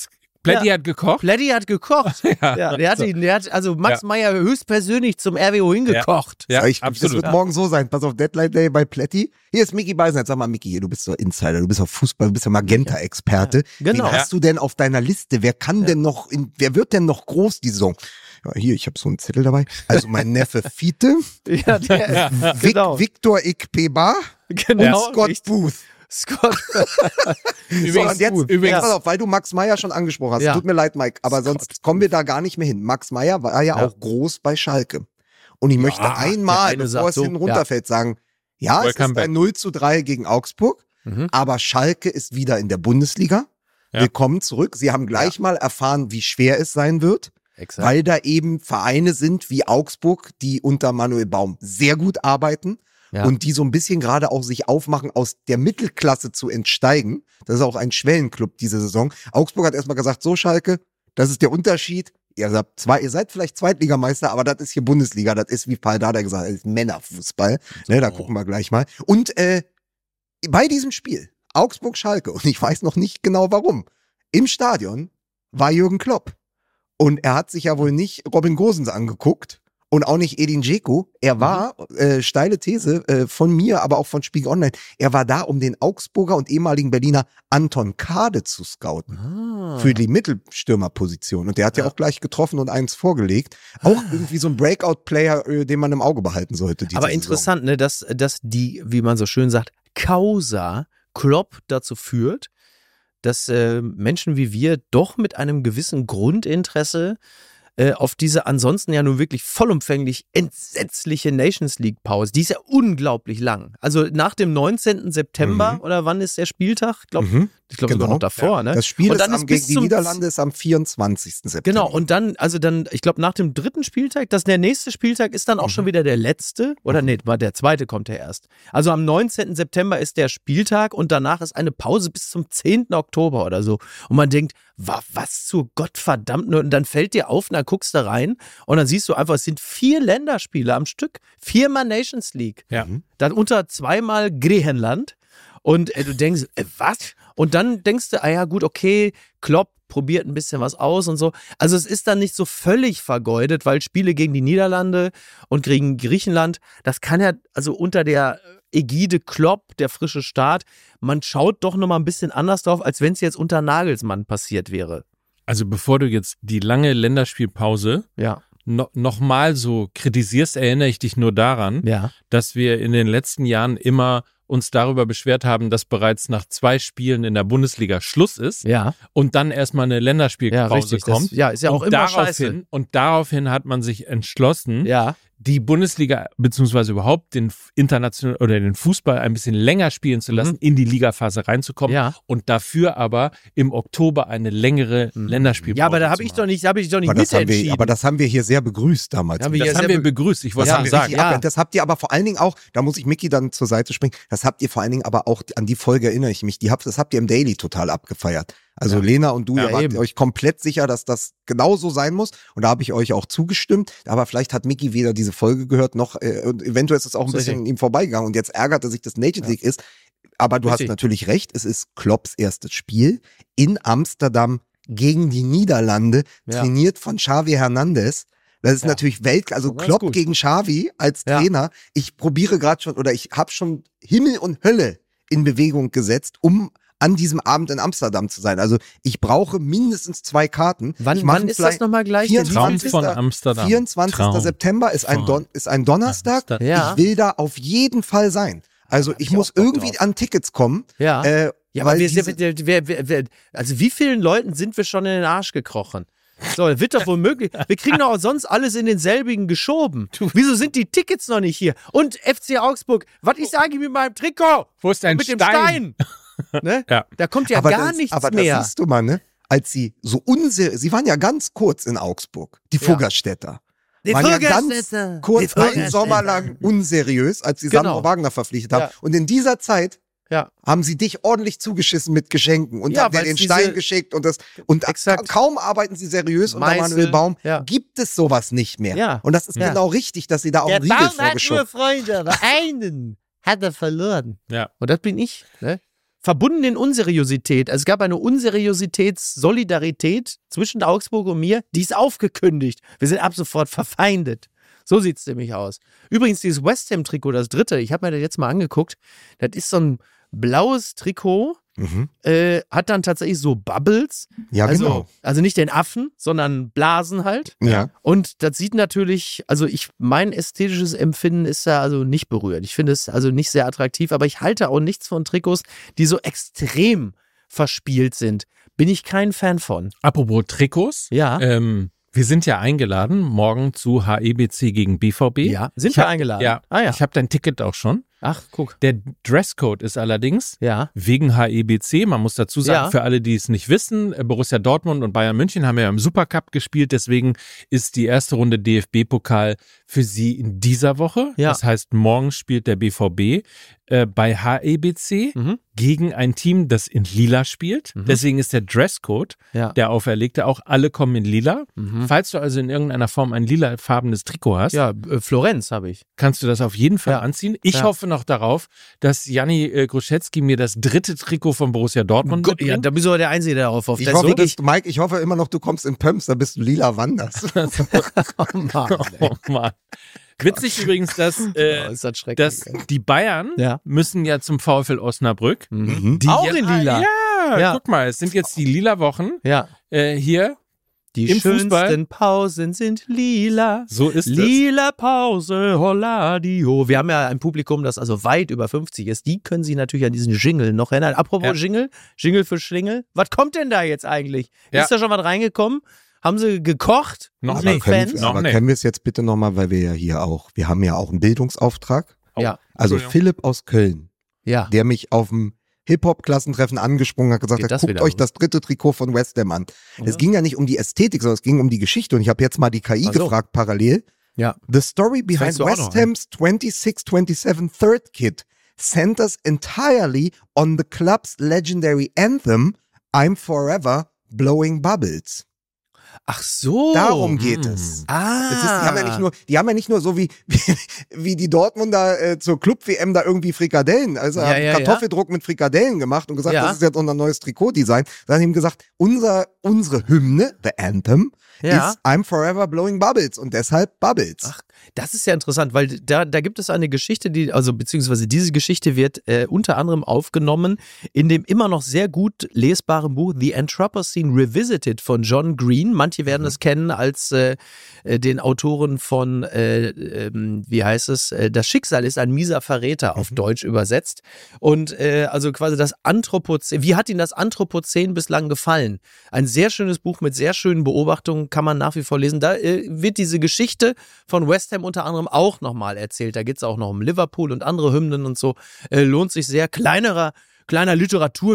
hat gekocht. Plätti hat gekocht. Der hat also Max Meyer höchstpersönlich zum RWO hingekocht. Ja, absolut. Das wird morgen so sein. Pass auf, Deadline Day bei Plätti. Hier ist Micky Beisenherz. Sag mal, Micky, du bist doch Insider, du bist doch Fußball, du bist ja Magenta-Experte. Ja, genau. Wen hast du denn auf deiner Liste? Wer wird denn noch groß die Saison? Ja, hier, ich habe so einen Zettel dabei. Also mein Neffe Fiete. Victor Ikpeba. Genau. Und Scott Booth. Übrigens, pass auf, weil du Max Meyer schon angesprochen hast. Tut mir leid, Mike, aber sonst kommen wir da gar nicht mehr hin. Max Meyer war ja auch groß bei Schalke. Und ich möchte einmal, bevor es hin runterfällt, sagen, es ist ein 0:3 gegen Augsburg, aber Schalke ist wieder in der Bundesliga. Ja. Willkommen zurück. Sie haben gleich mal erfahren, wie schwer es sein wird. Exakt. Weil da eben Vereine sind wie Augsburg, die unter Manuel Baum sehr gut arbeiten. Ja. Und die so ein bisschen gerade auch sich aufmachen, aus der Mittelklasse zu entsteigen. Das ist auch ein Schwellenclub diese Saison. Augsburg hat erstmal gesagt, so Schalke, das ist der Unterschied. Ihr seid vielleicht Zweitligameister, aber das ist hier Bundesliga. Das ist, wie Paul Dardai gesagt hat, das ist Männerfußball. Ne, da gucken wir gleich mal. Und bei diesem Spiel, Augsburg-Schalke, und ich weiß noch nicht genau warum, im Stadion war Jürgen Klopp. Und er hat sich ja wohl nicht Robin Gosens angeguckt. Und auch nicht Edin Dzeko. Er war, steile These von mir, aber auch von Spiegel Online, er war da, um den Augsburger und ehemaligen Berliner Anton Kade zu scouten. Für die Mittelstürmerposition. Und der hat ja auch gleich getroffen und eins vorgelegt. Auch irgendwie so ein Breakout-Player, den man im Auge behalten sollte. Aber interessant, ne, dass die, wie man so schön sagt, Causa Klopp dazu führt, dass Menschen wie wir doch mit einem gewissen Grundinteresse auf diese ansonsten ja nun wirklich vollumfänglich entsetzliche Nations League Pause. Die ist ja unglaublich lang. Also nach dem 19. September oder wann ist der Spieltag? Ich glaube sogar noch davor. Ne? Das Spiel gegen die Niederlande ist am 24. September. Genau, und dann, ich glaube nach dem 3. Spieltag, der nächste Spieltag ist dann auch schon wieder der letzte. Oder nee, der zweite kommt ja erst. Also am 19. September ist der Spieltag und danach ist eine Pause bis zum 10. Oktober oder so. Und man denkt, was zur Gottverdammten. Und dann fällt dir auf, dann guckst du rein und dann siehst du einfach, es sind 4 Länderspiele am Stück. 4-mal Nations League. Ja. Dann unter 2-mal Griechenland. Und du denkst, was? Und dann denkst du, ja gut, okay, Klopp probiert ein bisschen was aus und so. Also es ist dann nicht so völlig vergeudet, weil Spiele gegen die Niederlande und gegen Griechenland, das kann ja, also unter der Ägide Klopp, der frische Start. Man schaut doch nochmal ein bisschen anders drauf, als wenn es jetzt unter Nagelsmann passiert wäre. Also bevor du jetzt die lange Länderspielpause Ja. nochmal so kritisierst, erinnere ich dich nur daran, Ja. dass wir in den letzten Jahren immer uns darüber beschwert haben, dass bereits nach 2 Spielen in der Bundesliga Schluss ist Ja. und dann erstmal eine Ja, Länderspielpause richtig. kommt. Ist ja auch immer scheiße. Und daraufhin hat man sich entschlossen, Ja. die Bundesliga beziehungsweise überhaupt den internationalen oder den Fußball ein bisschen länger spielen zu lassen, in die Ligaphase reinzukommen Ja. und dafür aber im Oktober eine längere Länderspielpause. Ja, aber da habe zu ich machen. doch nicht Aber das haben wir hier sehr begrüßt damals. Haben wir Das hier haben sehr wir begrüßt. Ich wollte Das es haben nur wir sagen. richtig ja. abgehört. Das habt ihr aber vor allen Dingen auch, da muss ich Micky dann zur Seite springen, das habt ihr vor allen Dingen aber auch, an die Folge erinnere ich mich, das habt ihr im Daily total abgefeiert. Also Lena und du, Ja, ihr wart eben. euch komplett sicher, dass das genau so sein muss. Und da habe ich euch auch zugestimmt. Aber vielleicht hat Micky weder diese Folge gehört, noch und eventuell ist es auch ein Das ist bisschen an ihm vorbeigegangen. Und jetzt ärgert er sich, dass Nations League ist. Aber du Richtig. hast natürlich recht, es ist Klopps erstes Spiel in Amsterdam gegen die Niederlande, Ja. trainiert von Xavi Hernandez. Das ist Ja. natürlich also Das ist Klopp gut. gegen Xavi als Ja. Trainer. Ich probiere gerade schon, oder ich habe schon Himmel und Hölle in Bewegung gesetzt, um an diesem Abend in Amsterdam zu sein. Also ich brauche mindestens 2 Karten. Ich mache Wann ist das vielleicht nochmal gleich? 24. Traum von Amsterdam. 24. Traum September ist ein Donnerstag. Amsterdam. Ja. Ich will da auf jeden Fall sein. Also ich ich muss auch Bock irgendwie drauf. an Tickets kommen. Ja. Ja, aber weil also wie vielen Leuten sind wir schon in den Arsch gekrochen? So, das wird doch wohl möglich. Wir kriegen doch auch sonst alles in denselbigen geschoben. Wieso sind die Tickets noch nicht hier? Und FC Augsburg, was ist eigentlich mit meinem Trikot? Wo ist dein Mit dem Stein? Stein? Ne? Ja. Da kommt ja aber gar das, nichts aber mehr. das siehst du mal, ne? Als sie so sie waren ja ganz kurz in Augsburg, die Fuggerstädter. Die Waren ja Fuggerstädter. ganz kurz Die Fuggerstädter. einen Sommer lang unseriös, als sie Genau. Sandro Wagner verpflichtet haben. Ja. Und in dieser Zeit Ja. haben sie dich ordentlich zugeschissen mit Geschenken und Ja, haben dir weil's den diese- Stein geschickt und Exakt. kaum arbeiten sie seriös unter Meißel, Manuel Baum, ja. gibt es sowas nicht mehr. Ja. Und das ist Ja. genau richtig, dass sie da auch Der einen Riegel Baum hat nur vorgeschoben. Freunde, aber einen hat er verloren. Ja. Und das bin ich. Ne? Verbunden in Unseriosität. Also es gab eine Unseriositätssolidarität zwischen Augsburg und mir, die ist aufgekündigt. Wir sind ab sofort verfeindet. So sieht es nämlich aus. Übrigens, dieses West Ham-Trikot, das 3., ich habe mir das jetzt mal angeguckt, das ist so ein blaues Trikot, Mhm. hat dann tatsächlich so Bubbles. Ja, Also, genau. also nicht den Affen, sondern Blasen halt. Ja. Und das sieht natürlich, also mein ästhetisches Empfinden ist da also nicht berührt. Ich finde es also nicht sehr attraktiv, aber ich halte auch nichts von Trikots, die so extrem verspielt sind. Bin ich kein Fan von. Apropos Trikots. Ja. Wir sind ja eingeladen, morgen zu HEBC gegen BVB. Ja, sind Ich wir hab- eingeladen? Ja, Ah ja. ich habe dein Ticket auch schon. Ach, guck. Der Dresscode ist allerdings Ja. wegen HEBC, man muss dazu sagen, Ja. für alle, die es nicht wissen, Borussia Dortmund und Bayern München haben ja im Supercup gespielt, deswegen ist die erste Runde DFB-Pokal für sie in dieser Woche. Ja. Das heißt, morgen spielt der BVB bei HEBC gegen ein Team, das in Lila spielt. Deswegen ist der Dresscode, Ja. der auferlegte, auch alle kommen in Lila. Falls du also in irgendeiner Form ein lilafarbenes Trikot hast, Ja, Florenz habe ich. kannst du das auf jeden Fall Ja. anziehen. Ich Ja. hoffe noch darauf, dass Janni Gruszecki mir das 3. Trikot von Borussia Dortmund Gott, ja, mitbringt. da bist du aber der Einzige, der darauf hofft. Ich Das hoffe, ist wirklich- Mike, ich hoffe immer noch, du kommst in Pumps, da bist du lila wanderst. Oh Mann, ey. Oh Mann. Witzig übrigens, dass, Oh, ist das schrecklich. dass die Bayern Ja. müssen ja zum VfL Osnabrück. Die Auch ja, in Lila? Ja, Ja. guck mal, es sind jetzt die lila Wochen Ja. hier. Die Im schönsten Fußball? Pausen sind lila. So ist es. Lila Pause, Holladio. Wir haben ja ein Publikum, das also weit über 50 ist. Die können sich natürlich an diesen Jingle noch erinnern. Apropos Ja. Jingle für Schlingel. Was kommt denn da jetzt eigentlich? Ja. Ist da schon was reingekommen? Haben sie gekocht? Noch Haben sie nicht. Fans? Noch Aber nicht. können wir es jetzt bitte nochmal, weil wir ja hier auch, wir haben ja auch einen Bildungsauftrag. Ja. Also Entschuldigung. Philipp aus Köln, Ja. der mich auf dem Hip-Hop-Klassentreffen angesprungen hat, gesagt Geht hat, das guckt wieder euch los? das 3. Trikot von West Ham an. Es ging ja nicht um die Ästhetik, sondern es ging um die Geschichte. Und ich habe jetzt mal die KI Ach so. gefragt, parallel. Ja. The story behind fängst du auch West noch an. Ham's 26-27 third kit centers entirely on the club's legendary anthem, I'm Forever Blowing Bubbles. Ach so. Darum geht es. Ah. Das ist, die haben ja nicht nur so wie die Dortmunder zur Club-WM da irgendwie Frikadellen, also Ja, haben ja, Kartoffeldruck mit Frikadellen gemacht und gesagt, Ja. das ist jetzt unser neues Trikotdesign. Dann haben gesagt, unsere Hymne, the Anthem, Ja. ist I'm Forever Blowing Bubbles und deshalb Bubbles. Ach, das ist ja interessant, weil da gibt es eine Geschichte, beziehungsweise diese Geschichte wird unter anderem aufgenommen in dem immer noch sehr gut lesbaren Buch The Anthropocene Revisited von John Green. Manche werden es kennen als den Autoren von, wie heißt es, Das Schicksal ist ein mieser Verräter auf Deutsch übersetzt. Und also quasi das Anthropozän, wie hat Ihnen das Anthropozän bislang gefallen? Ein sehr schönes Buch mit sehr schönen Beobachtungen, kann man nach wie vor lesen. Da wird diese Geschichte von West Ham unter anderem auch nochmal erzählt. Da geht es auch noch um Liverpool und andere Hymnen und so. Lohnt sich sehr. Kleiner Literatur,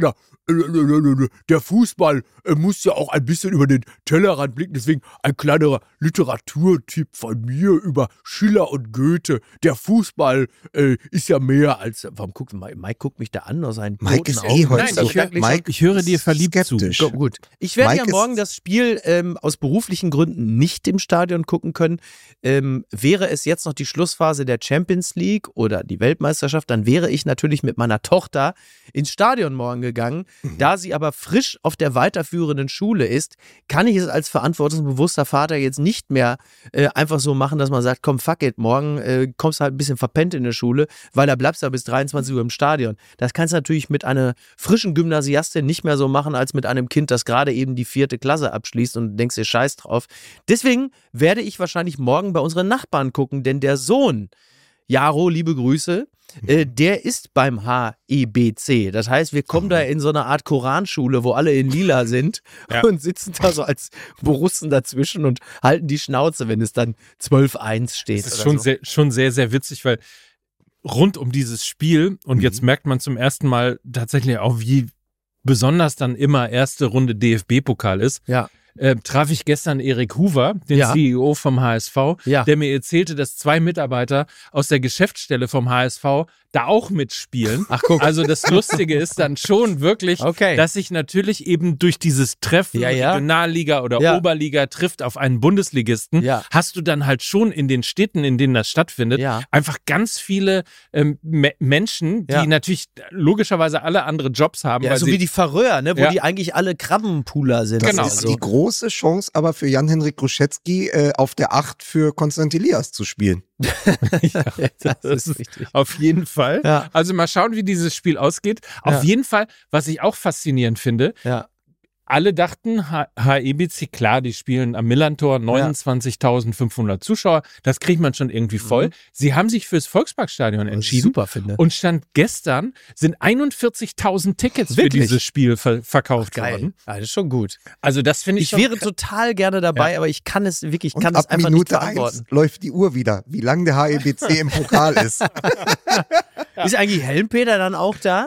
der Fußball muss ja auch ein bisschen über den Tellerrand blicken, deswegen ein kleinerer Literaturtipp von mir über Schiller und Goethe. Der Fußball ist ja mehr als, warum guckt Mike guckt mich da an aus seinen Mike ist Augen. heute Nein, so. Mike, ich höre dir verliebt skeptisch. zu. Gut. Ich werde Mike ja morgen das Spiel aus beruflichen Gründen nicht im Stadion gucken können. Wäre es jetzt noch die Schlussphase der Champions League oder die Weltmeisterschaft, dann wäre ich natürlich mit meiner Tochter ins Stadion morgen gegangen. Da sie aber frisch auf der weiterführenden Schule ist, kann ich es als verantwortungsbewusster Vater jetzt nicht mehr einfach so machen, dass man sagt, komm, fuck it, morgen kommst du halt ein bisschen verpennt in der Schule, weil da bleibst du ja bis 23 Uhr im Stadion. Das kannst du natürlich mit einer frischen Gymnasiastin nicht mehr so machen, als mit einem Kind, das gerade eben die 4. Klasse abschließt und du denkst dir Scheiß drauf. Deswegen werde ich wahrscheinlich morgen bei unseren Nachbarn gucken, denn der Sohn, Jaro, liebe Grüße, der ist beim HEBC. Das heißt, wir kommen da in so eine Art Koranschule, wo alle in lila sind und sitzen da so als Borussen dazwischen und halten die Schnauze, wenn es dann 12-1 steht. Das ist schon sehr, sehr witzig, weil rund um dieses Spiel, und jetzt merkt man zum ersten Mal tatsächlich auch, wie besonders dann immer erste Runde DFB-Pokal ist. Ja. Traf ich gestern Erik Hoover, den CEO vom HSV, der mir erzählte, dass 2 Mitarbeiter aus der Geschäftsstelle vom HSV da auch mitspielen. Ach, guck. Also das Lustige ist dann schon wirklich, dass sich natürlich eben durch dieses Treffen Regionalliga oder Oberliga trifft auf einen Bundesligisten, hast du dann halt schon in den Städten, in denen das stattfindet, einfach ganz viele Menschen, die natürlich logischerweise alle andere Jobs haben. Ja, so wie die Färöer, ne, wo die eigentlich alle Krabbenpooler sind. Das ist die große Chance aber für Jan-Henrik Gruschecki auf der 8 für Konstantin Elias zu spielen. Das ist richtig. Auf jeden Fall. Ja. Also mal schauen, wie dieses Spiel ausgeht. Auf jeden Fall, was ich auch faszinierend finde, alle dachten, HEBC, klar, die spielen am Millantor, 29.500 Zuschauer, das kriegt man schon irgendwie voll. Sie haben sich fürs Volksparkstadion entschieden. Super, finde. Und Stand gestern sind 41.000 Tickets für dieses Spiel verkauft worden. Ja, das ist schon gut. Also das finde ich Ich wäre total gerne dabei, aber ich kann es wirklich, und kann ab es einfach Minute nicht verantworten. 1 läuft die Uhr wieder, wie lange der HEBC im Pokal ist. Ist eigentlich Helmpeter dann auch da?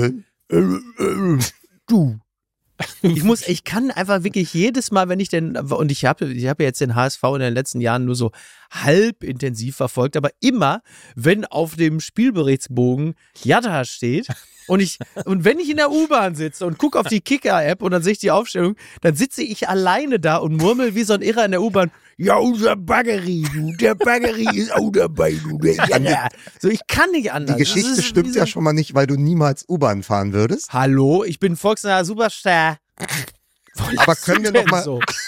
Du. Ich kann einfach wirklich jedes Mal, wenn ich und ich habe jetzt den HSV in den letzten Jahren nur so halb intensiv verfolgt, aber immer, wenn auf dem Spielberichtsbogen Jatta steht und wenn ich in der U-Bahn sitze und gucke auf die Kicker-App und dann sehe ich die Aufstellung, dann sitze ich alleine da und murmel wie so ein Irrer in der U-Bahn, ja, unser Baggeri, du, der Baggeri ist auch dabei, du, der Jatta. So, ich kann nicht anders. Die Geschichte stimmt ja schon mal nicht, weil du niemals U-Bahn fahren würdest. Hallo, ich bin volksnaher Superstar. Aber können wir nochmal,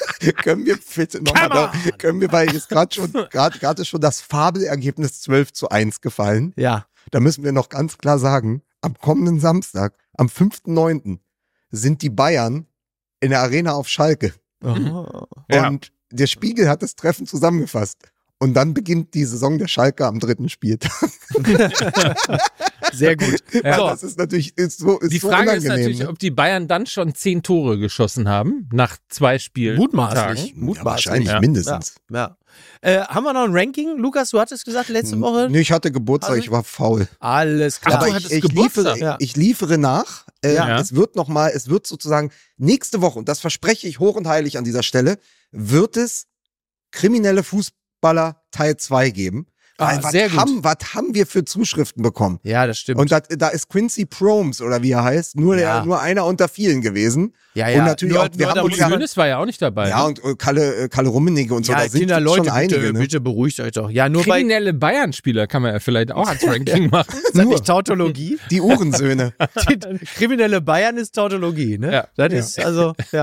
weil jetzt gerade ist schon das Fabelergebnis 12-1 gefallen. Ja. Da müssen wir noch ganz klar sagen, am kommenden Samstag, am 5.9. sind die Bayern in der Arena auf Schalke. Oh. Und der Spiegel hat das Treffen zusammengefasst. Und dann beginnt die Saison der Schalke am 3. Spieltag. Sehr gut. Ja, so. Das ist natürlich die Frage so ist natürlich, ne? ob die Bayern dann schon 10 Tore geschossen haben, nach 2 Spielen. Mutmaßlich. Ja, wahrscheinlich mindestens. Ja. Haben wir noch ein Ranking? Lukas, du hattest gesagt letzte Woche? Nee, ich hatte Geburtstag, ich war faul. Alles klar. Aber ich liefere nach. Es wird sozusagen nächste Woche, und das verspreche ich hoch und heilig an dieser Stelle, wird es kriminelle Fußballer Teil 2 geben. Was haben wir für Zuschriften bekommen? Ja, das stimmt. Und da ist Quincy Promes, oder wie er heißt, nur einer unter vielen gewesen. Ja. Und natürlich auch, wir haben uns Hönes war ja auch nicht dabei. Ja, und Kalle Rummenigge und so, da sind Leute, schon einige. Bitte beruhigt euch doch. Ja, nur kriminelle Bayern-Spieler kann man ja vielleicht auch als Ranking machen. Ist das nicht Tautologie? Die Uhrensöhne. Kriminelle Bayern ist Tautologie, ne? Ja. Das ist also, ja.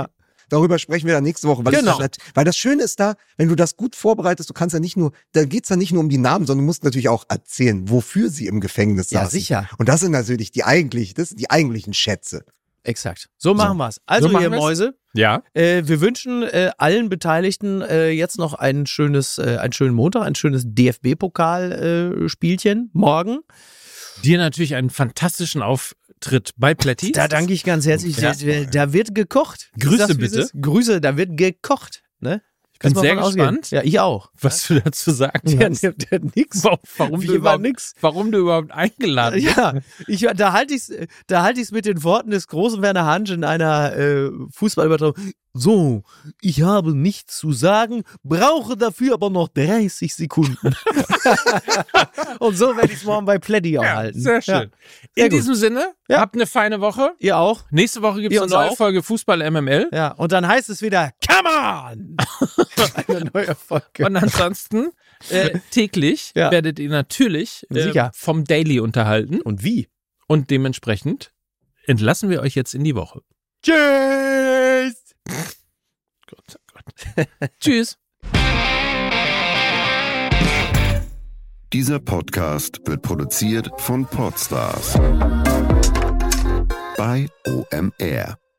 darüber sprechen wir dann nächste Woche. Weil das Schöne ist da, wenn du das gut vorbereitest, da geht's ja nicht nur um die Namen, sondern du musst natürlich auch erzählen, wofür sie im Gefängnis saßen. Ja, sicher. Und das sind natürlich die eigentlichen Schätze. Exakt. So machen wir's. Also, ihr Mäuse, Ja. wir wünschen allen Beteiligten jetzt noch einen schönen Montag, ein schönes DFB-Pokal-Spielchen morgen. Dir natürlich einen fantastischen Auftritt bei Plätti. Da danke ich ganz herzlich. Ja. Da wird gekocht. Grüße Sagst du, wie bitte. es ist? Grüße, da wird gekocht. Ne? Ich bin Kannst sehr mal von ausgehen. gespannt, Ja, ich auch. was du dazu sagen Ja, kannst. nix. Warum Wie immer nix. Warum du überhaupt eingeladen bist. Ja, da halte ich's mit den Worten des großen Werner Hansch in einer Fußballübertragung. So, ich habe nichts zu sagen, brauche dafür aber noch 30 Sekunden. Und so werde ich es morgen bei Plätti auch halten. Sehr schön. Ja. In gut. diesem Sinne, habt eine feine Woche. Ihr auch? Nächste Woche gibt es Ihr eine uns neue auch? Folge Fußball MML. Ja, und dann heißt es wieder, come on! Eine neue Folge. Und ansonsten täglich Ja. werdet ihr natürlich Sicher. vom Daily unterhalten. Und wie? Und dementsprechend entlassen wir euch jetzt in die Woche. Tschüss! Gott, oh Gott. Tschüss. Dieser Podcast wird produziert von Podstars bei OMR.